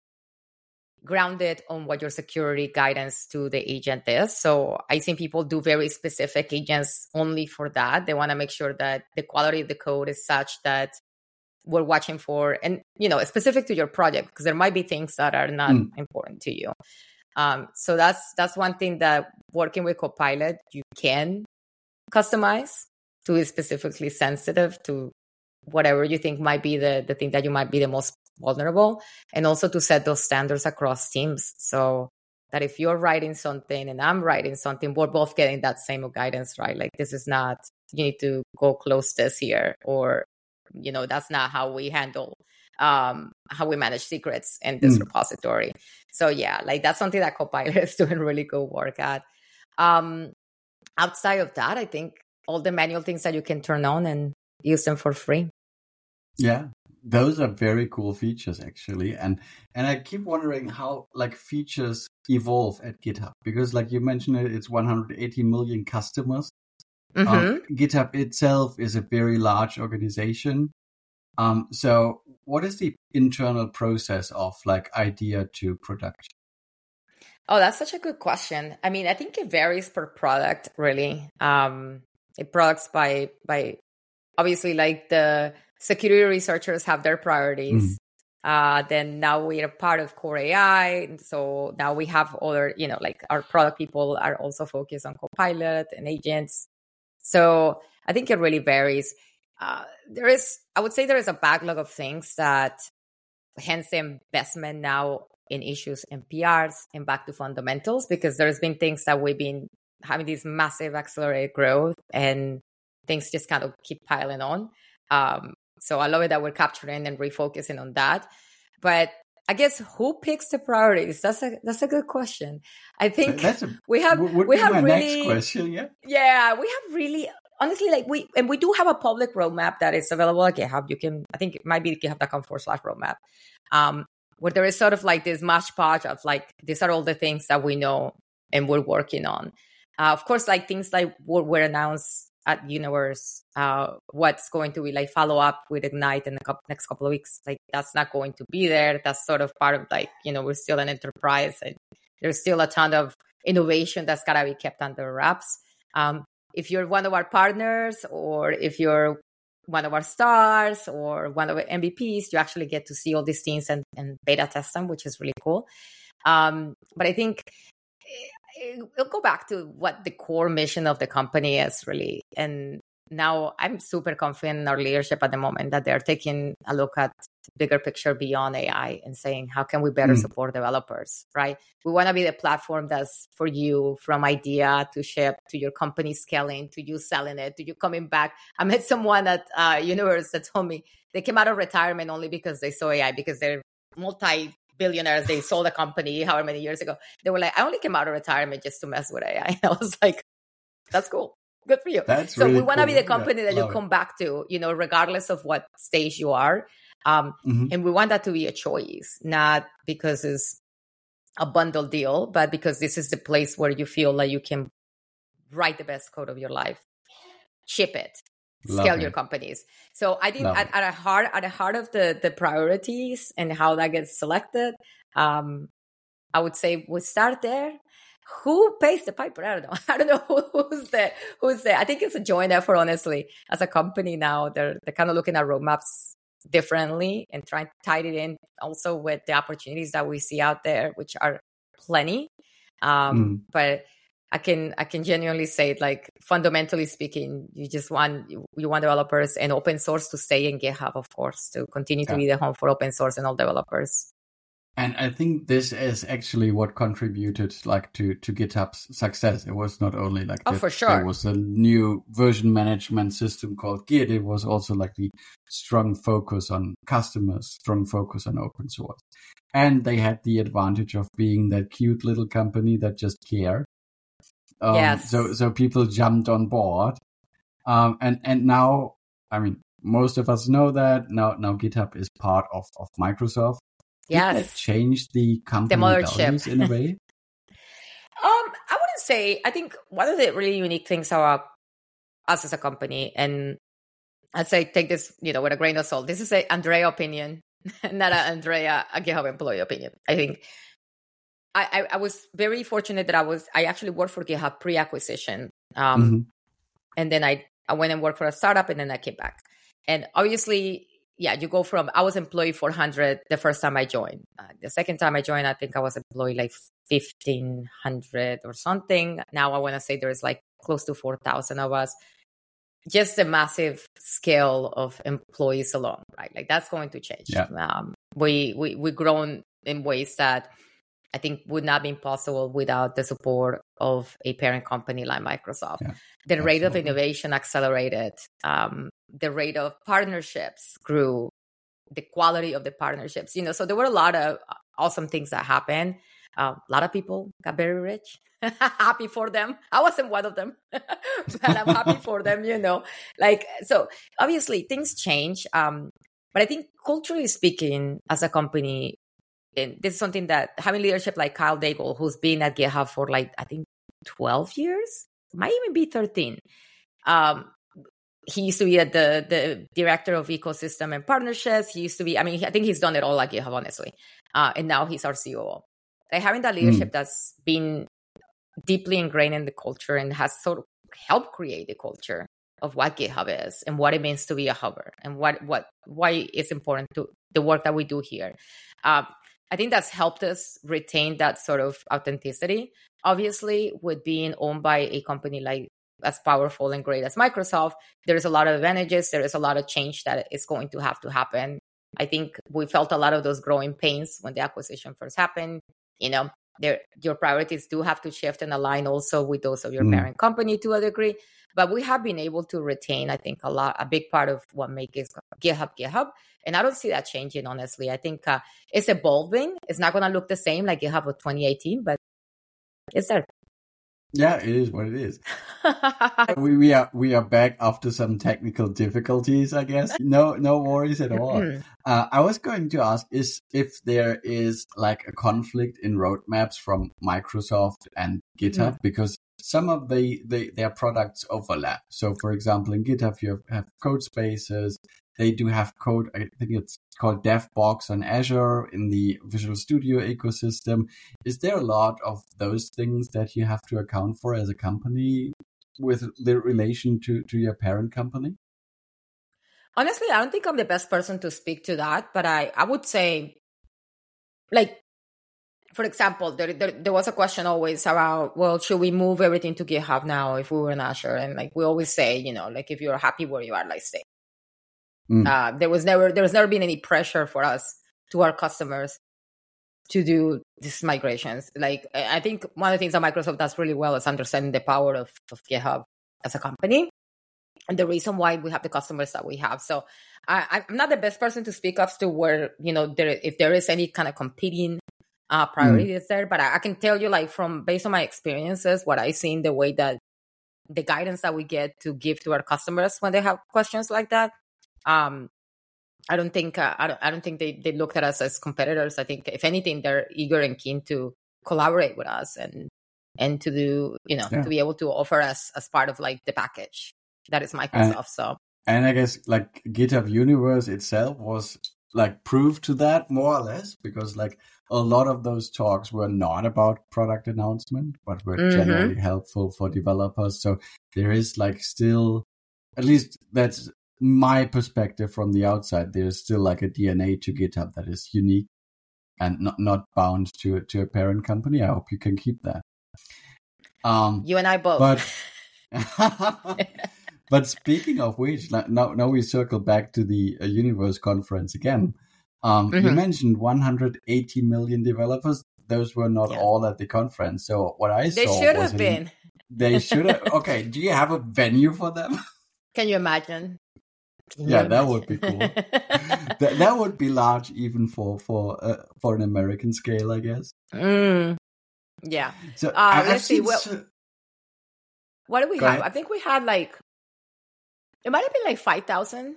[SPEAKER 2] grounded on what your security guidance to the agent is. So I've seen people do very specific agents only for that. They want to make sure that the quality of the code is such that we're watching for, and specific to your project, because there might be things that are not important to you. So that's one thing that working with Copilot, you can customize to be specifically sensitive to whatever you think might be the thing that you might be the most vulnerable, and also to set those standards across teams so that if you're writing something and I'm writing something, we're both getting that same guidance, right? Like this is not, you need to go close this here, or that's not how we handle how we manage secrets in this repository. So yeah, like that's something that Copilot is doing really good work at. Outside of that, I think all the manual things that you can turn on and use them for free.
[SPEAKER 1] Yeah, those are very cool features actually. And I keep wondering how like features evolve at GitHub, because like you mentioned it's 180 million customers. GitHub itself is a very large organization. So what is the internal process of like idea to production?
[SPEAKER 2] Oh, that's such a good question. I mean, I think it varies per product, really. It products by obviously, like the security researchers have their priorities. Then now we are part of Core AI. So now we have other, like our product people are also focused on Copilot and agents. So I think it really varies. I would say there is a backlog of things that, hence the investment now in issues and PRs and back to fundamentals, because there's been things that we've been having this massive accelerated growth and things just kind of keep piling on. So I love it that we're capturing and refocusing on that. But I guess who picks the priorities? That's a good question. I think we have really next question. Yeah, we have really honestly like we do have a public roadmap that is available at GitHub. I think it might be github.com/roadmap, where there is sort of like this moshpodge of like these are all the things that we know and we're working on. Of course, like things like what were announced at Universe, what's going to be like follow up with Ignite in the next couple of weeks. Like that's not going to be there. That's sort of part of like, we're still an enterprise and there's still a ton of innovation that's got to be kept under wraps. If you're one of our partners or if you're one of our stars or one of our MVPs, you actually get to see all these things and beta test them, which is really cool. But I think it'll go back to what the core mission of the company is really. And now I'm super confident in our leadership at the moment that they're taking a look at bigger picture beyond AI and saying, how can we better support developers, right? We want to be the platform that's for you from idea to ship to your company scaling, to you selling it, to you coming back. I met someone at Universe that told me they came out of retirement only because they saw AI, because they're multi-billionaires. They sold a company however many years ago. They were like, I only came out of retirement just to mess with AI. I was like, that's cool. Good for you.
[SPEAKER 1] That's
[SPEAKER 2] so
[SPEAKER 1] really
[SPEAKER 2] we want to
[SPEAKER 1] cool.
[SPEAKER 2] be the company that you come back to, regardless of what stage you are. And we want that to be a choice, not because it's a bundle deal, but because this is the place where you feel like you can write the best code of your life, ship it, scale your companies. So I think at the heart of the priorities and how that gets selected, I would say we start there. Who pays the piper? I don't know who's there. I think it's a joint effort, honestly. As a company now, they're kind of looking at roadmaps differently and trying to tie it in also with the opportunities that we see out there, which are plenty. But I can genuinely say, like, fundamentally speaking, you want developers and open source to stay in GitHub, of course, to continue to be the home for open source and all developers.
[SPEAKER 1] And I think this is actually what contributed to GitHub's success. It was not only
[SPEAKER 2] for sure.
[SPEAKER 1] There was a new version management system called Git. It was also the strong focus on customers, strong focus on open source. And they had the advantage of being that cute little company that just cared.
[SPEAKER 2] Yes.
[SPEAKER 1] So people jumped on board. And now, I mean, most of us know that now GitHub is part of Microsoft.
[SPEAKER 2] Yes.
[SPEAKER 1] Did that change the company values in a way?
[SPEAKER 2] I wouldn't say. I think one of the really unique things about us as a company, and I'd say take this, with a grain of salt. This is an Andrea opinion, not an Andrea, a GitHub employee opinion. I think I was very fortunate that I actually worked for GitHub pre-acquisition. And then I went and worked for a startup, and then I came back. And obviously, you go from, I was employee 400 the first time I joined. The second time I joined, I think I was employee 1,500 or something. Now I want to say there's close to 4,000 of us. Just a massive scale of employees alone, right? That's going to change.
[SPEAKER 1] Yeah.
[SPEAKER 2] We grown in ways that I think would not be possible without the support of a parent company like Microsoft. Yeah, the rate of innovation accelerated. The rate of partnerships grew. The quality of the partnerships, so there were a lot of awesome things that happened. A lot of people got very rich. Happy for them. I wasn't one of them, but I'm happy for them, so obviously things change. But I think culturally speaking, as a company, and this is something that having leadership like Kyle Daigle, who's been at GitHub for I think 12 years, might even be 13. He used to be the director of ecosystem and partnerships. He used to be, I think he's done it all at GitHub, honestly. And now he's our COO. Having that leadership that's been deeply ingrained in the culture and has sort of helped create the culture of what GitHub is and what it means to be a hubber and why it's important to the work that we do here. I think that's helped us retain that sort of authenticity. Obviously, with being owned by a company as powerful and great as Microsoft, there's a lot of advantages. There is a lot of change that is going to have to happen. I think we felt a lot of those growing pains when the acquisition first happened. Your priorities do have to shift and align also with those of your parent company to a degree. But we have been able to retain, I think, a big part of what makes GitHub. And I don't see that changing, honestly. I think it's evolving. It's not going to look the same like GitHub of 2018, but it's there.
[SPEAKER 1] Yeah, it is what it is. we are back after some technical difficulties, I guess. No worries at all. I was going to ask if there is a conflict in roadmaps from Microsoft and GitHub, because some of their products overlap. So, for example, in GitHub, you have code spaces. They do have code, I think it's called DevBox on Azure in the Visual Studio ecosystem. Is there a lot of those things that you have to account for as a company with the relation to your parent company?
[SPEAKER 2] Honestly, I don't think I'm the best person to speak to that, but I would say, like, for example, there was a question always around, well, should we move everything to GitHub now if we were in Azure? And like we always say, you know, like if you're happy where you are, like stay. There's never been any pressure for us to our customers to do these migrations. Like I think one of the things that Microsoft does really well is understanding the power of GitHub as a company and the reason why we have the customers that we have. So I'm not the best person to speak up to where, you know, if there is any kind of competing priorities there, but I can tell you, like, based on my experiences, what I see in the way that the guidance that we get to give to our customers when they have questions like that. I don't think they looked at us as competitors. I think if anything, they're eager and keen to collaborate with us and to do, you know, to be able to offer us as part of like the package that is Microsoft.
[SPEAKER 1] And I guess like GitHub Universe itself was like proof to that more or less, because like a lot of those talks were not about product announcement, but were generally helpful for developers. So there is like still, at least that's my perspective from the outside, there's still like a DNA to GitHub that is unique and not bound to a parent company. I hope you can keep that.
[SPEAKER 2] You and I both.
[SPEAKER 1] But speaking of which, now we circle back to the Universe conference again. You mentioned 180 million developers. Those were not all at the conference. So what I saw,
[SPEAKER 2] they should have been.
[SPEAKER 1] They should have. Okay, do you have a venue for them?
[SPEAKER 2] Can you imagine?
[SPEAKER 1] That would be cool. that would be large even for an American scale, I guess.
[SPEAKER 2] Yeah.
[SPEAKER 1] So
[SPEAKER 2] let's see. What do we have? I think we had like, it might have been like 5,000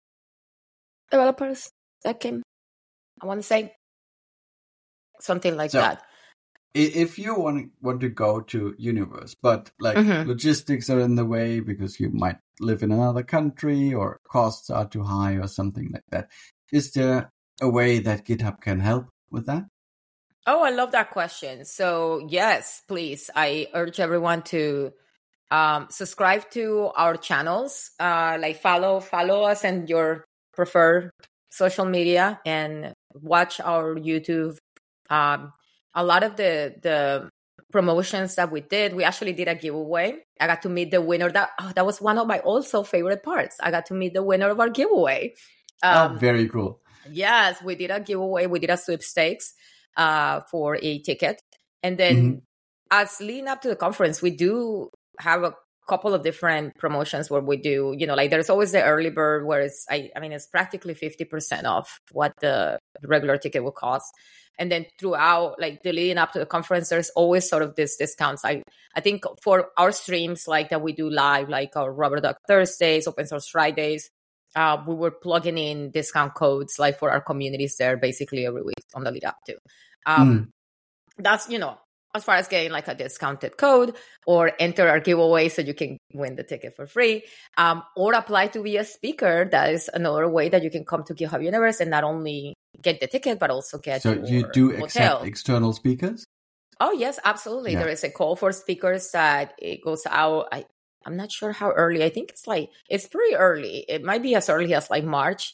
[SPEAKER 2] developers that came. I want to say something like that.
[SPEAKER 1] If you want to go to Universe, but like logistics are in the way because you might live in another country or costs are too high or something like that, is there a way that GitHub can help with that?
[SPEAKER 2] Oh, I love that question. So yes, please. I urge everyone to subscribe to our channels, like follow us and your preferred social media, and watch our YouTube. A lot of the promotions that we did, we actually did a giveaway. I got to meet the winner. That was one of my also favorite parts. I got to meet the winner of our giveaway.
[SPEAKER 1] Very cool.
[SPEAKER 2] Yes, we did a giveaway. We did a sweepstakes for a ticket. And then as leading up to the conference, we do have a couple of different promotions where we do, you know, like there's always the early bird where it's, it's practically 50% off what the regular ticket will cost. And then throughout, like the leading up to the conference, there's always sort of this discounts. I think for our streams, like that we do live, like our Rubber Duck Thursdays, Open Source Fridays, we were plugging in discount codes like for our communities there basically every week on the lead up to. That's, you know, as far as getting like a discounted code or enter our giveaway so you can win the ticket for free, or apply to be a speaker. That is another way that you can come to GitHub Universe and not only get the ticket, but also get
[SPEAKER 1] So you do accept external speakers?
[SPEAKER 2] Oh, yes, absolutely. Yeah. There is a call for speakers that it goes out. I'm not sure how early. I think it's pretty early. It might be as early as like March.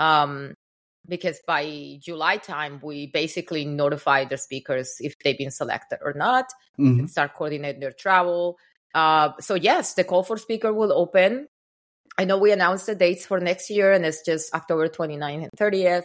[SPEAKER 2] Because by July time, we basically notify the speakers if they've been selected or not, and start coordinating their travel. So yes, the call for speaker will open. I know we announced the dates for next year, and it's just October 29th and 30th.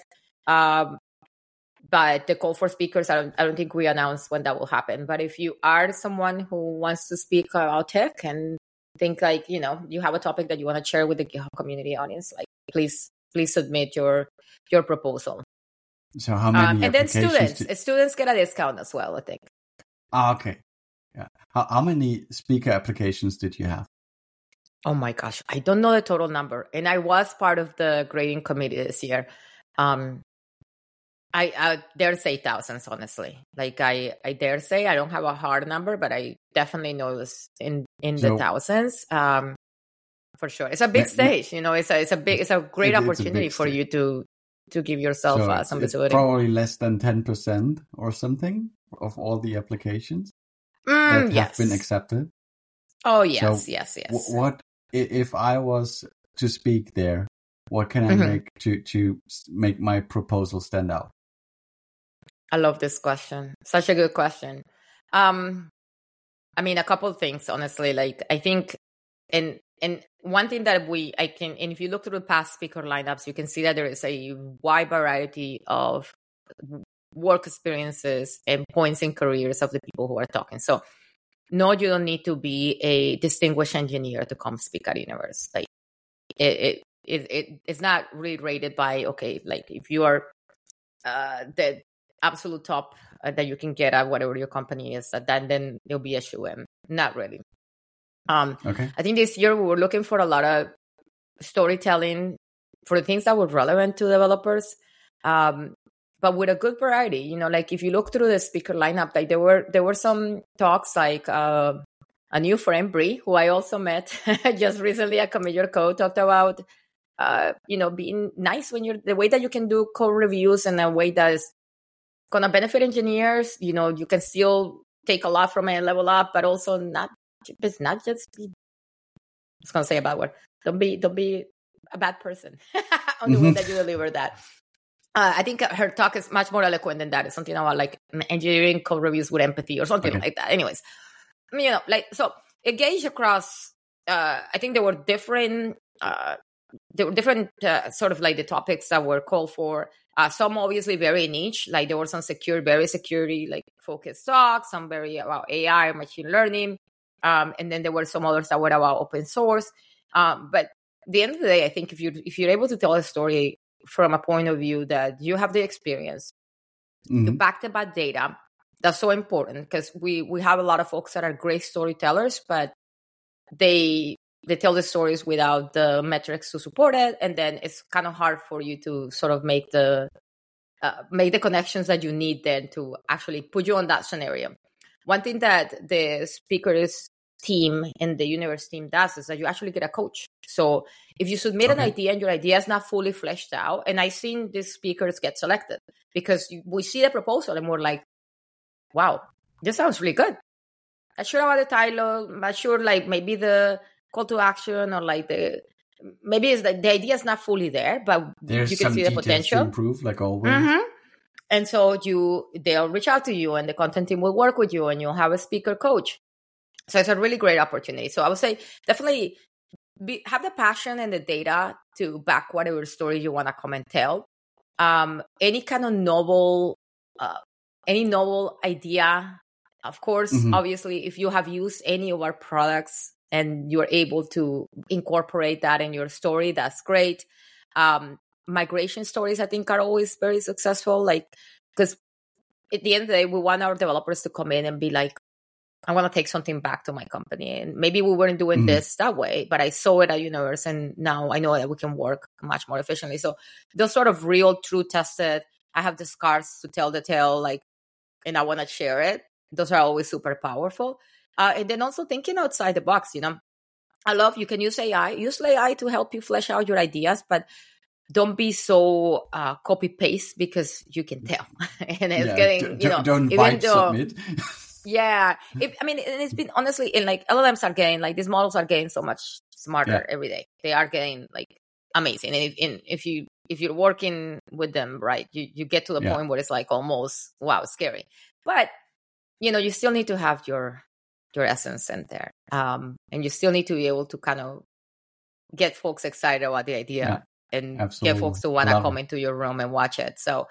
[SPEAKER 2] But the call for speakers, I don't think we announced when that will happen. But if you are someone who wants to speak about tech and think like, you know, you have a topic that you want to share with the GitHub community audience, like please submit your proposal.
[SPEAKER 1] So how many?
[SPEAKER 2] And then students get a discount as well, I think.
[SPEAKER 1] Okay. Yeah. How many speaker applications did you have?
[SPEAKER 2] Oh my gosh, I don't know the total number, and I was part of the grading committee this year. I dare say thousands, honestly. Like I dare say, I don't have a hard number, but I definitely know it was in the thousands. For sure, it's a big stage. You know, it's a great opportunity for you to give yourself some visibility.
[SPEAKER 1] Probably less than 10% or something of all the applications that have been accepted.
[SPEAKER 2] Oh yes,
[SPEAKER 1] so
[SPEAKER 2] yes.
[SPEAKER 1] What if I was to speak there? What can I make to make my proposal stand out?
[SPEAKER 2] I love this question. Such a good question. I mean, a couple of things, honestly. Like, I think, and one thing that and if you look through past speaker lineups, you can see that there is a wide variety of work experiences and points in careers of the people who are talking. So, no, you don't need to be a distinguished engineer to come speak at Universe. Like, it's not really rated by, okay, like if you are the absolute top that you can get at whatever your company is, then it'll be a shoe-in. Not really.
[SPEAKER 1] Okay.
[SPEAKER 2] I think this year we were looking for a lot of storytelling for the things that were relevant to developers, but with a good variety. You know, like if you look through the speaker lineup, like there were some talks like a new friend, Bree, who I also met just recently at Commit Your Code, talked about being nice when the way that you can do code reviews in a way that is gonna benefit engineers. You know, you can still take a lot from it and level up, but also it's not just I was gonna say a bad word. Don't be a bad person on the way that you deliver that. I think her talk is much more eloquent than that. It's something about like engineering code reviews with empathy or something like that. Anyways, I mean, so engage across. I think there were different sort of like the topics that were called for. Some obviously very niche, like there were some very security like focused talks, some very about AI, machine learning, and then there were some others that were about open source. But at the end of the day, I think if you're able to tell a story from a point of view that you have the experience, you backed it by data, that's so important because we have a lot of folks that are great storytellers, but they tell the stories without the metrics to support it, and then it's kind of hard for you to sort of make the connections that you need then to actually put you on that scenario. One thing that the speakers team and the Universe team does is that you actually get a coach. So if you submit an idea and your idea is not fully fleshed out, and I've seen these speakers get selected because we see the proposal and we're like, wow, this sounds really good. Not sure about the title, not sure like maybe the call to action or like maybe it's like the idea is not fully there, but
[SPEAKER 1] there's
[SPEAKER 2] you can see the potential
[SPEAKER 1] to improve, like always.
[SPEAKER 2] And so they'll reach out to you and the content team will work with you and you'll have a speaker coach. So it's a really great opportunity. So I would say definitely have the passion and the data to back whatever story you want to come and tell. Any kind of novel idea, of course, obviously, if you have used any of our products and you're able to incorporate that in your story, that's great. Migration stories, I think, are always very successful. Like, because at the end of the day, we want our developers to come in and be like, I want to take something back to my company. And maybe we weren't doing this that way, but I saw it at Universe and now I know that we can work much more efficiently. So those sort of real, true tested, I have the scars to tell the tale, like, and I want to share it. Those are always super powerful. And then also thinking outside the box, you can use AI to help you flesh out your ideas, but don't be so copy paste because you can tell. And it's getting,
[SPEAKER 1] don't vibe submit.
[SPEAKER 2] Yeah. It's been honestly, in like LLMs are getting, like these models are getting so much smarter every day. They are getting like amazing. And if you're working with them, right, you get to the point where it's like almost, wow, scary. But, you still need to have your essence in there. And you still need to be able to kind of get folks excited about the idea and get folks to want to come into your room and watch it. So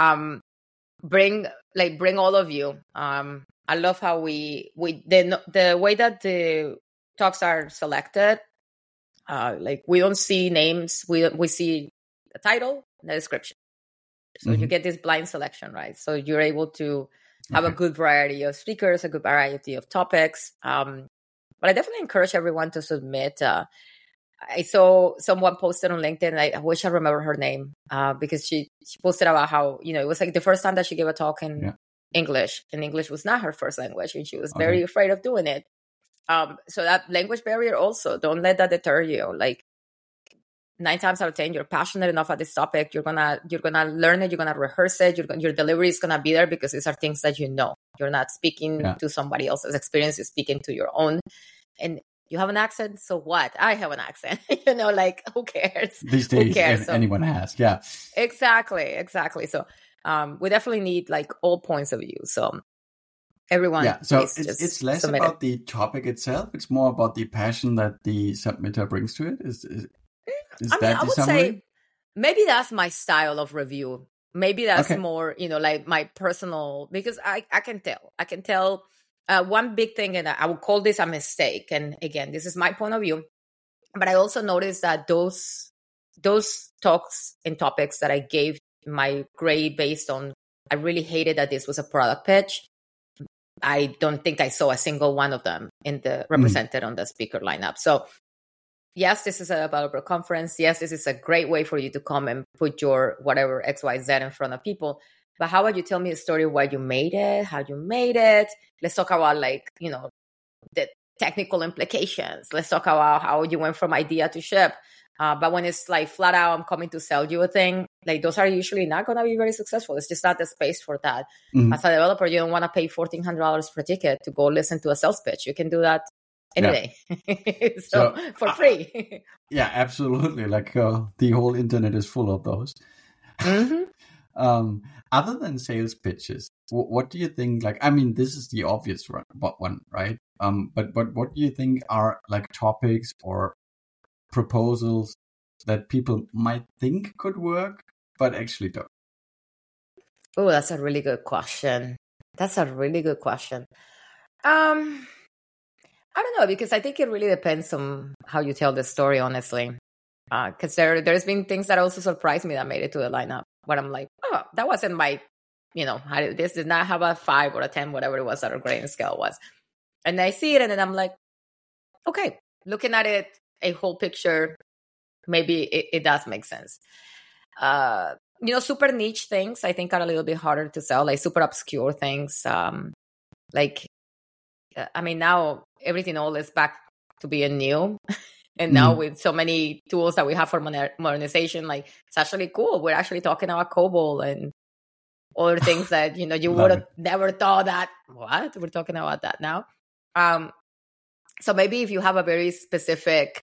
[SPEAKER 2] bring all of you. I love how the way that the talks are selected. Like we don't see names. We see the title and the description. So you get this blind selection, right? So you're able to have a good variety of speakers, a good variety of topics. But I definitely encourage everyone to submit. I saw someone posted on LinkedIn, and I wish I remember her name because she posted about how, it was like the first time that she gave a talk in English, and English was not her first language, and she was very afraid of doing it. So that language barrier also, don't let that deter you. Like 9 times out of 10, you're passionate enough at this topic. You're gonna learn it. You're gonna rehearse it. Your delivery is gonna be there because these are things that you know. You're not speaking to somebody else's experience. You're speaking to your own. And You have an accent, so what? I have an accent. You know, like, who cares?
[SPEAKER 1] These
[SPEAKER 2] Who
[SPEAKER 1] days,
[SPEAKER 2] cares? So,
[SPEAKER 1] anyone has. Yeah.
[SPEAKER 2] exactly. So we definitely need like all points of view. So everyone,
[SPEAKER 1] Yeah. So
[SPEAKER 2] please just
[SPEAKER 1] it's less
[SPEAKER 2] submit
[SPEAKER 1] about
[SPEAKER 2] it.
[SPEAKER 1] the topic itself. It's more about the passion that the submitter brings to it. Is
[SPEAKER 2] I mean,
[SPEAKER 1] that
[SPEAKER 2] I
[SPEAKER 1] the
[SPEAKER 2] would
[SPEAKER 1] summary?
[SPEAKER 2] say maybe that's my style of review. Maybe that's
[SPEAKER 1] Okay.
[SPEAKER 2] more, you know, like my personal, because I can tell one big thing, and I would call this a mistake. And again, this is my point of view, but I also noticed that those talks and topics that I gave my grade based on, I really hated that this was a product pitch. I don't think I saw a single one of them in the represented on the speaker lineup. So yes, this is a developer conference. Yes, this is a great way for you to come and put your whatever XYZ in front of people. But how about you tell me a story of why you made it, how you made it? Let's talk about, like, you know, the technical implications. Let's talk about how you went from idea to ship. But when it's like flat out, I'm coming to sell you a thing, like those are usually not going to be very successful. It's just not the space for that. As a developer, you don't want to pay $1,400 per ticket to go listen to a sales pitch. You can do that any day. so for free.
[SPEAKER 1] Yeah, absolutely. Like the whole internet is full of those. Other than sales pitches, what do you think? Like, I mean, this is the obvious one, right? But what do you think are like topics or proposals that people might think could work, but actually don't?
[SPEAKER 2] Oh, that's a really good question. I don't know, because I think it really depends on how you tell the story, honestly. Because there's been things that also surprised me that made it to the lineup, where I'm like, oh, that wasn't my, you know, this did not have a 5 or a 10, whatever it was that our grading scale was. And I see it, and then I'm like, okay, looking at it, a whole picture, maybe it does make sense. You know, super niche things I think are a little bit harder to sell, like super obscure things. Like, I mean, now everything all is back to being new. And now with so many tools that we have for modernization, like, it's actually cool. We're actually talking about COBOL and other things that, you know, you would have never thought that, what? We're talking about that now. So maybe if you have a very specific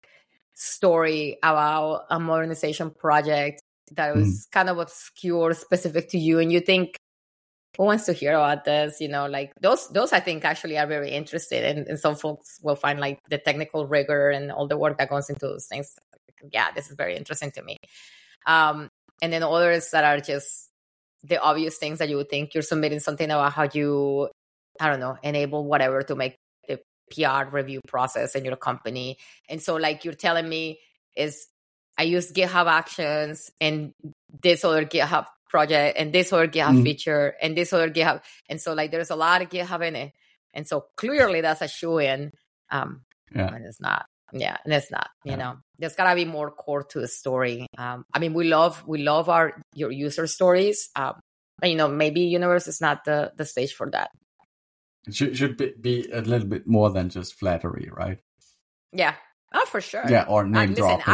[SPEAKER 2] story about a modernization project that was kind of obscure, specific to you, and you think, who wants to hear about this? You know, like those I think actually are very interested, and some folks will find like the technical rigor and all the work that goes into those things. Yeah, this is very interesting to me. And then others that are just the obvious things that you would think you're submitting something about how you, I don't know, enable whatever to make the PR review process in your company. And so like you're telling me is I use GitHub Actions and this other GitHub project and this other GitHub feature and this other GitHub. And so like there's a lot of GitHub in it. And so clearly that's a shoe-in. And it's not. Yeah, and it's not, you know, there's gotta be more core to the story. I mean, we love your user stories. But, you know, maybe Universe is not the stage for that.
[SPEAKER 1] It should be a little bit more than just flattery, right?
[SPEAKER 2] Yeah. Oh, for sure.
[SPEAKER 1] Yeah, or name dropping.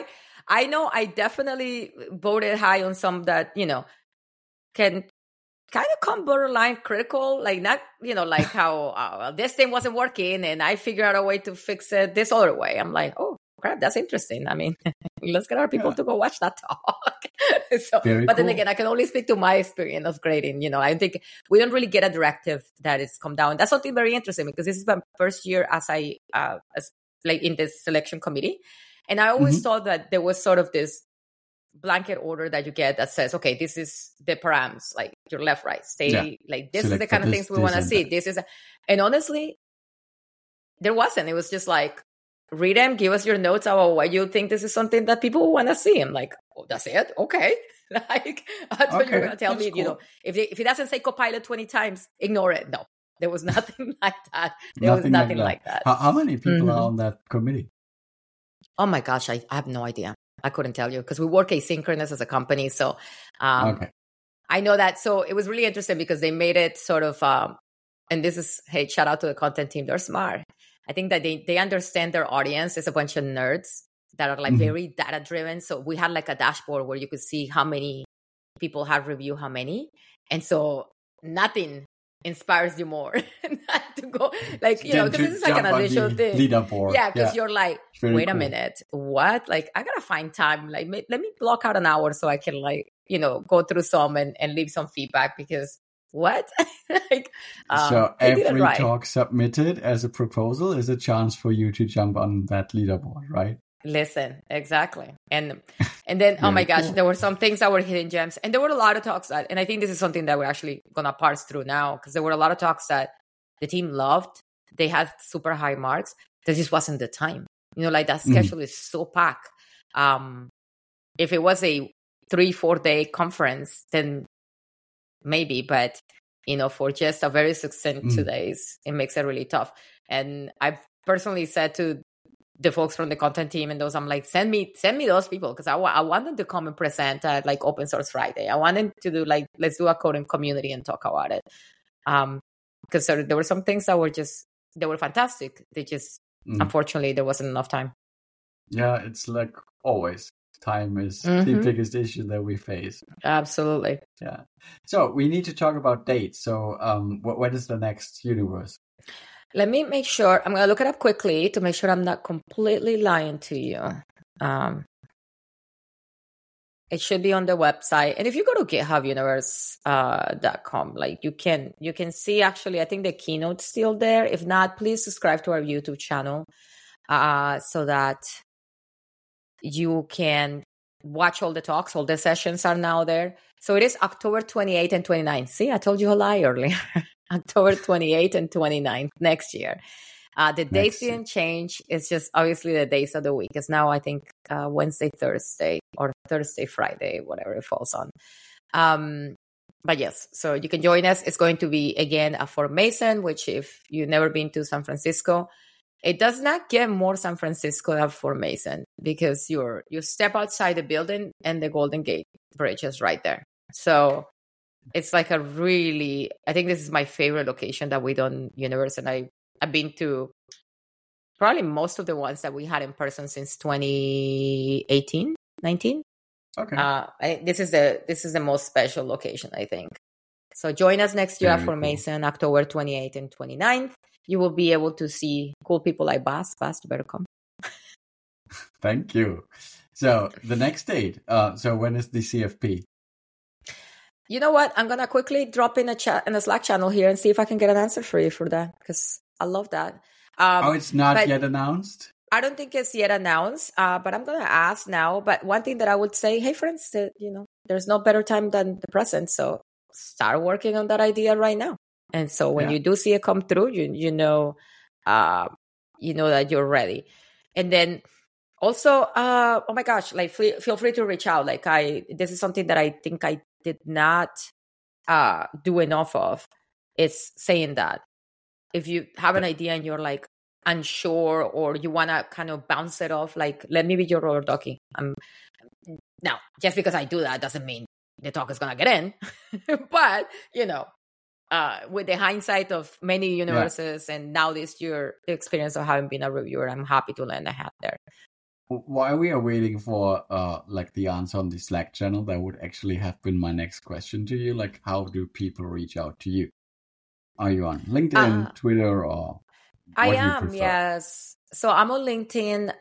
[SPEAKER 2] I know I definitely voted high on some that, you know, can kind of come borderline critical, like not, you know, like how this thing wasn't working and I figured out a way to fix it this other way. I'm like, oh, crap, that's interesting. I mean, let's get our people to go watch that talk. Then again, I can only speak to my experience of grading. You know, I think we don't really get a directive that it's come down. That's something very interesting because this is my first year as like in this selection committee. And I always thought that there was sort of this blanket order that you get that says, okay, this is the params, like your left, right, stay, like this is the kind of things we want to see. And honestly, there wasn't. It was just like, read them, give us your notes about why you think this is something that people want to see. I'm like, oh, that's it? Okay. Like, I thought you were going to tell me, cool. You know, if it doesn't say Copilot 20 times, ignore it. No, there was nothing like that. There was nothing like that.
[SPEAKER 1] How many people are on that committee?
[SPEAKER 2] Oh my gosh, I have no idea. I couldn't tell you because we work asynchronous as a company. So I know that. So it was really interesting because they made it sort of, and this is, hey, shout out to the content team. They're smart. I think that they understand their audience is a bunch of nerds that are like very data driven. So we had like a dashboard where you could see how many people have reviewed how many. And so nothing inspires you more not to go, like, you know, because this is like an
[SPEAKER 1] jump on
[SPEAKER 2] additional
[SPEAKER 1] the
[SPEAKER 2] thing.
[SPEAKER 1] leaderboard.
[SPEAKER 2] Yeah, because you're like,
[SPEAKER 1] Very
[SPEAKER 2] wait a
[SPEAKER 1] cool.
[SPEAKER 2] minute, what? Like, I gotta find time. Like, let me block out an hour so I can, like, you know, go through some and leave some feedback, because what? Like,
[SPEAKER 1] So
[SPEAKER 2] they did it
[SPEAKER 1] every
[SPEAKER 2] right.
[SPEAKER 1] talk submitted as a proposal is a chance for you to jump on that leaderboard, right?
[SPEAKER 2] Listen, exactly. And then, oh my gosh,
[SPEAKER 1] cool.
[SPEAKER 2] there were some things that were hidden gems. And there were a lot of talks that, and I think this is something that we're actually going to parse through now, because there were a lot of talks that the team loved. They had super high marks. There just wasn't the time. You know, like that schedule is so packed. If it was a 3-4 day conference, then maybe, but, you know, for just a very succinct 2 days, it makes it really tough. And I've personally said to the folks from the content team and those, I'm like, send me those people, because I want them to come and present at like Open Source Friday. I want them to do like, let's do a coding community and talk about it. Because there were some things that were just, they were fantastic. They just, unfortunately, there wasn't enough time. Yeah,
[SPEAKER 1] it's like always. Time is the biggest issue that we face.
[SPEAKER 2] Absolutely.
[SPEAKER 1] Yeah. So we need to talk about dates. So when is the next Universe?
[SPEAKER 2] Let me make sure. I'm going to look it up quickly to make sure I'm not completely lying to you. It should be on the website. And if you go to githubuniverse.com, like you can see, actually, I think the keynote's still there. If not, please subscribe to our YouTube channel so that you can watch all the talks. All the sessions are now there. So it is October 28th and 29th. See, I told you a lie earlier. October 28th and 29th next year. The dates didn't change. It's just obviously the days of the week. It's now, I think, Wednesday, Thursday, or Thursday, Friday, whatever it falls on. But yes, so you can join us. It's going to be, again, a Fort Mason, which if you've never been to San Francisco, it does not get more San Francisco than Fort Mason, because you step outside the building and the Golden Gate Bridge is right there. So it's like a really, I think this is my favorite location that we done Universe, and I've been to probably most of the ones that we had in person since 2018, 19.
[SPEAKER 1] Okay.
[SPEAKER 2] This is the most special location, I think. So join us next year at Fort Mason, October 28th and 29th. You will be able to see cool people like Bas. Bas, you better come.
[SPEAKER 1] Thank you. So the next date. So when is the CFP?
[SPEAKER 2] You know what? I'm gonna quickly drop in a Slack channel here and see if I can get an answer for you for that, because I love that.
[SPEAKER 1] It's not yet announced?
[SPEAKER 2] I don't think it's yet announced, but I'm gonna ask now. But one thing that I would say, hey friends, there's no better time than the present. So start working on that idea right now. And so when you do see it come through, you know that you're ready. And then also, oh my gosh, like feel free to reach out. Like this is something that I think I did not do enough of. It's saying that if you have an idea and you're like unsure, or you want to kind of bounce it off, like, let me be your roller donkey. Now, just because I do that doesn't mean the talk is going to get in. But, with the hindsight of many universes and now this year, the experience of having been a reviewer, I'm happy to lend a hat there.
[SPEAKER 1] While we are waiting for the answer on the Slack channel, that would actually have been my next question to you. Like, how do people reach out to you? Are you on LinkedIn, Twitter, or
[SPEAKER 2] I am, yes. So I'm on LinkedIn.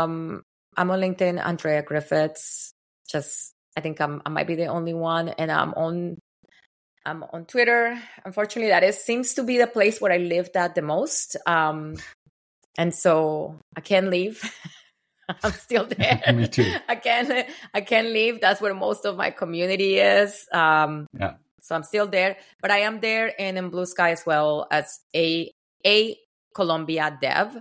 [SPEAKER 2] Andrea Griffiths. I think I might be the only one, and I'm on Twitter. Unfortunately, seems to be the place where I lived at the most. And so I can't leave. I'm still there.
[SPEAKER 1] Me too.
[SPEAKER 2] I can't leave. That's where most of my community is. So I'm still there, but I am there and in Blue Sky as well as a Colombia dev,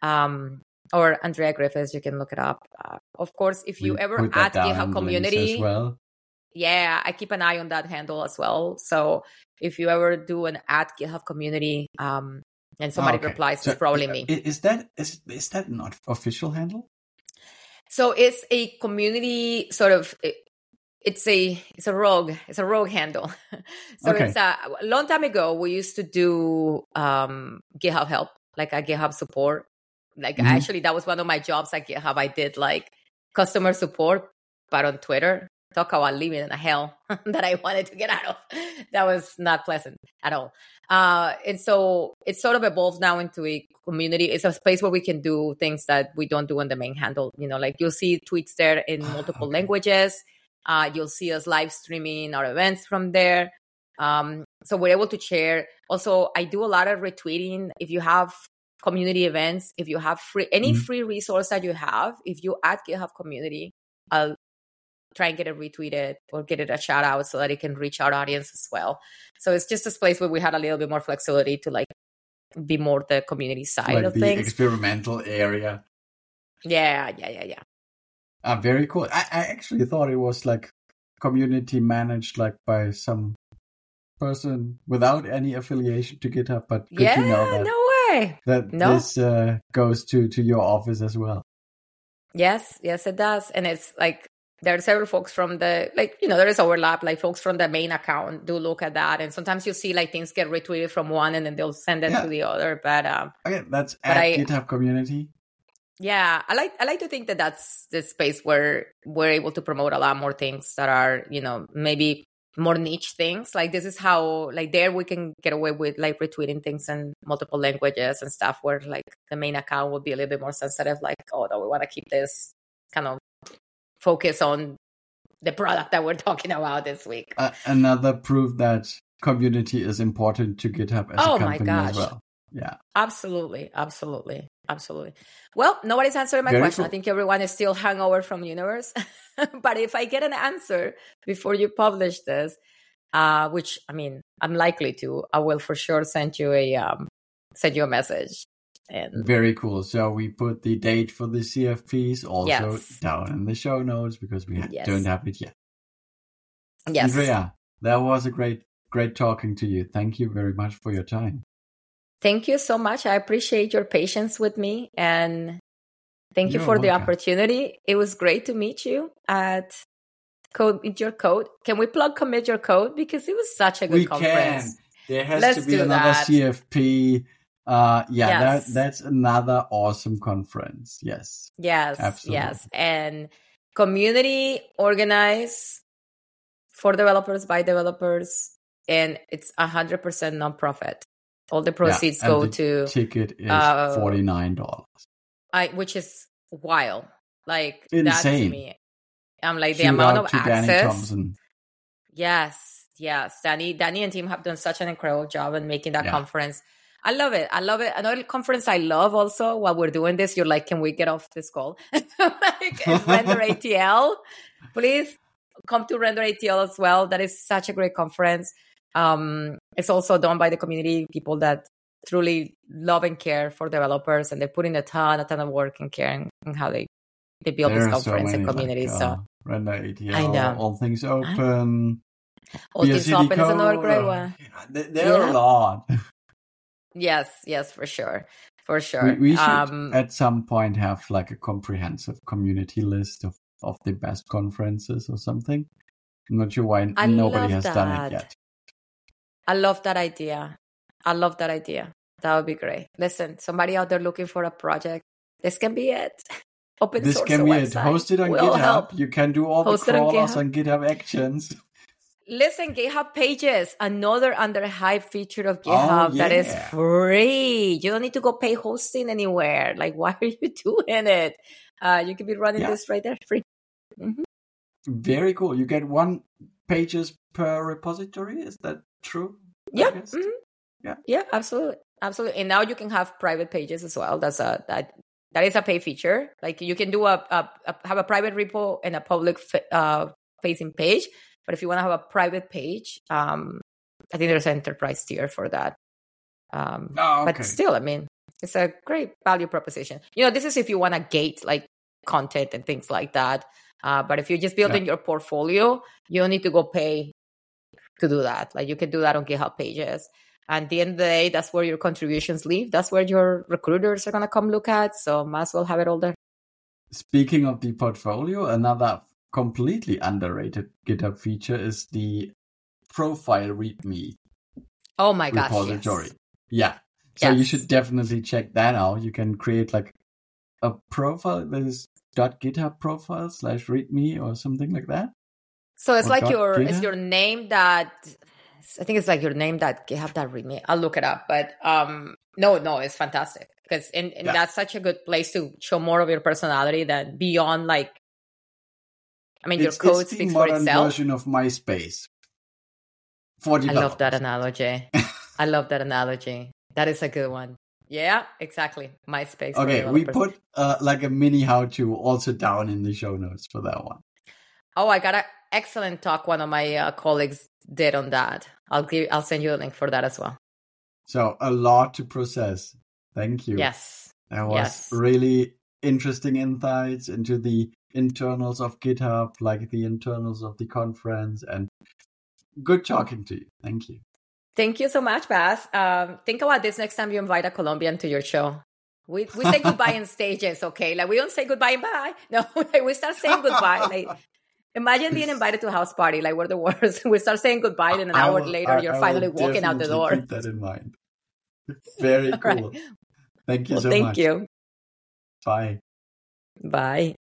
[SPEAKER 2] or Andrea Griffiths. You can look it up. Of course, if you ever add GitHub community,
[SPEAKER 1] as well.
[SPEAKER 2] Yeah, I keep an eye on that handle as well. So if you ever do an at GitHub community, and somebody replies, it's probably me.
[SPEAKER 1] Is that not official handle?
[SPEAKER 2] So it's a community sort of. It's a rogue handle. So it's a long time ago we used to do GitHub help, like a GitHub support. Like actually that was one of my jobs at GitHub. I did like customer support, but on Twitter. talk about living in a hell that I wanted to get out of. That was not pleasant at all. And so it's sort of evolved now into a community. It's a space where we can do things that we don't do on the main handle. Like you'll see tweets there in multiple languages. You'll see us live streaming our events from there. So we're able to share. Also, I do a lot of retweeting. If you have community events, if you have any free resource that you have, if you add GitHub community, I'll try and get it retweeted or get it a shout out so that it can reach our audience as well. So it's just a place where we had a little bit more flexibility to like be more the community side
[SPEAKER 1] like
[SPEAKER 2] of
[SPEAKER 1] the
[SPEAKER 2] things.
[SPEAKER 1] Experimental area.
[SPEAKER 2] Yeah.
[SPEAKER 1] Very cool. I actually thought it was like community managed like by some person without any affiliation to GitHub, but good to know that.
[SPEAKER 2] No way.
[SPEAKER 1] This goes to your office as well.
[SPEAKER 2] Yes, it does. And it's like there are several folks from the, there is overlap, like folks from the main account do look at that. And sometimes you see like things get retweeted from one and then they'll send it to the other. But
[SPEAKER 1] okay, that's at GitHub community.
[SPEAKER 2] Yeah, I like to think that that's the space where we're able to promote a lot more things that are, maybe more niche things. Like this is how, like there we can get away with like retweeting things in multiple languages and stuff where like the main account would be a little bit more sensitive. Like, oh no, we want to keep this kind of focus on the product that we're talking about this week.
[SPEAKER 1] Another proof that community is important to GitHub as a company as well. Yeah, absolutely.
[SPEAKER 2] Well, nobody's answering my question. Cool. I think everyone is still hungover from Universe. But if I get an answer before you publish this, which I mean, I'm likely to, I will for sure send you a message. And
[SPEAKER 1] very cool. So we put the date for the CFPs also down in the show notes because we don't have it yet.
[SPEAKER 2] Yes,
[SPEAKER 1] Andrea, that was a great talking to you. Thank you very much for your time.
[SPEAKER 2] Thank you so much. I appreciate your patience with me and thank you for the opportunity. It was great to meet you at Commit Your Code. Can we plug Commit Your Code? Because it was such a good conference.
[SPEAKER 1] There has to be another CFP. That's another awesome conference. Yes.
[SPEAKER 2] Yes.
[SPEAKER 1] Absolutely.
[SPEAKER 2] Yes. And community organized for developers by developers. And it's 100% nonprofit. All the proceeds go to
[SPEAKER 1] ticket is $49.
[SPEAKER 2] Which is wild. Like
[SPEAKER 1] insane.
[SPEAKER 2] That to me. I'm like the amount of access.
[SPEAKER 1] Danny Thompson.
[SPEAKER 2] Yes. Danny and team have done such an incredible job in making that conference. I love it. Another conference I love also while we're doing this, you're like, can we get off this call? Render ATL. Please come to Render ATL as well. That is such a great conference. It's also done by the community, people that truly love and care for developers, and they put in a ton of work and care in how they build this conference and community. So
[SPEAKER 1] Render ATL, I know. All Things Open.
[SPEAKER 2] All Things Open is another great one.
[SPEAKER 1] There are a lot.
[SPEAKER 2] Yes, for sure. We
[SPEAKER 1] should at some point have like a comprehensive community list of the best conferences or something. I'm not sure why nobody has done it yet.
[SPEAKER 2] I love that idea. That would be great. Listen, somebody out there looking for a project, this can be it. Open source.
[SPEAKER 1] This can be it. Host it on GitHub. Help. You can do all the crawlers on GitHub Actions.
[SPEAKER 2] Listen, GitHub Pages, another underhyped feature of GitHub that is free. You don't need to go pay hosting anywhere. Like, why are you doing it? You can be running this right there free. Mm-hmm.
[SPEAKER 1] Very cool. You get 1 pages per repository. Is that true?
[SPEAKER 2] Yeah. Mm-hmm. Yeah, absolutely. And now you can have private pages as well. That is a pay feature. Like you can do have a private repo and a public facing page. But if you want to have a private page, I think there's an enterprise tier for that. But still, I mean, it's a great value proposition. This is if you want to gate like content and things like that. But if you're just building your portfolio, you don't need to go pay to do that. Like you can do that on GitHub Pages. And at the end of the day, that's where your contributions live. That's where your recruiters are going to come look at. So might as well have it all there.
[SPEAKER 1] Speaking of the portfolio, another completely underrated GitHub feature is the profile README.
[SPEAKER 2] Oh my gosh,
[SPEAKER 1] repository.
[SPEAKER 2] Yes.
[SPEAKER 1] Yeah. So you should definitely check that out. You can create like a profile that is .github profile /README or something like that.
[SPEAKER 2] So it's like
[SPEAKER 1] Forgot
[SPEAKER 2] it's
[SPEAKER 1] GitHub?
[SPEAKER 2] your name that I think it's like your name that GitHub that remake. I'll look it up, but no, it's fantastic because and
[SPEAKER 1] Yeah.
[SPEAKER 2] that's such a good place to show more of your personality than beyond like. I mean, your code
[SPEAKER 1] It's the
[SPEAKER 2] speaks for
[SPEAKER 1] modern
[SPEAKER 2] itself.
[SPEAKER 1] version of MySpace for
[SPEAKER 2] I
[SPEAKER 1] developers.
[SPEAKER 2] love that analogy. I love that analogy. That is a good one. Yeah, exactly. MySpace. for
[SPEAKER 1] Okay, we
[SPEAKER 2] developers.
[SPEAKER 1] put like a mini how-to also down in the show notes for that one.
[SPEAKER 2] Oh, I got an excellent talk one of my colleagues did on that. I'll send you a link for that as well.
[SPEAKER 1] So a lot to process. Thank you.
[SPEAKER 2] Yes.
[SPEAKER 1] That was
[SPEAKER 2] Yes.
[SPEAKER 1] really interesting insights into the internals of GitHub, like the internals of the conference, and good talking to you. Thank you.
[SPEAKER 2] Thank you so much, Bas. Think about this next time you invite a Colombian to your show. We say goodbye in stages, okay? Like we don't say goodbye and bye. No, like, we start saying goodbye. Like imagine being invited to a house party, like we're the worst. We start saying goodbye, and an hour later you're finally walking out the door.
[SPEAKER 1] Keep that in mind. Very cool.
[SPEAKER 2] Right.
[SPEAKER 1] Thank you
[SPEAKER 2] Well,
[SPEAKER 1] so
[SPEAKER 2] thank
[SPEAKER 1] much.
[SPEAKER 2] you.
[SPEAKER 1] Bye.
[SPEAKER 2] Bye.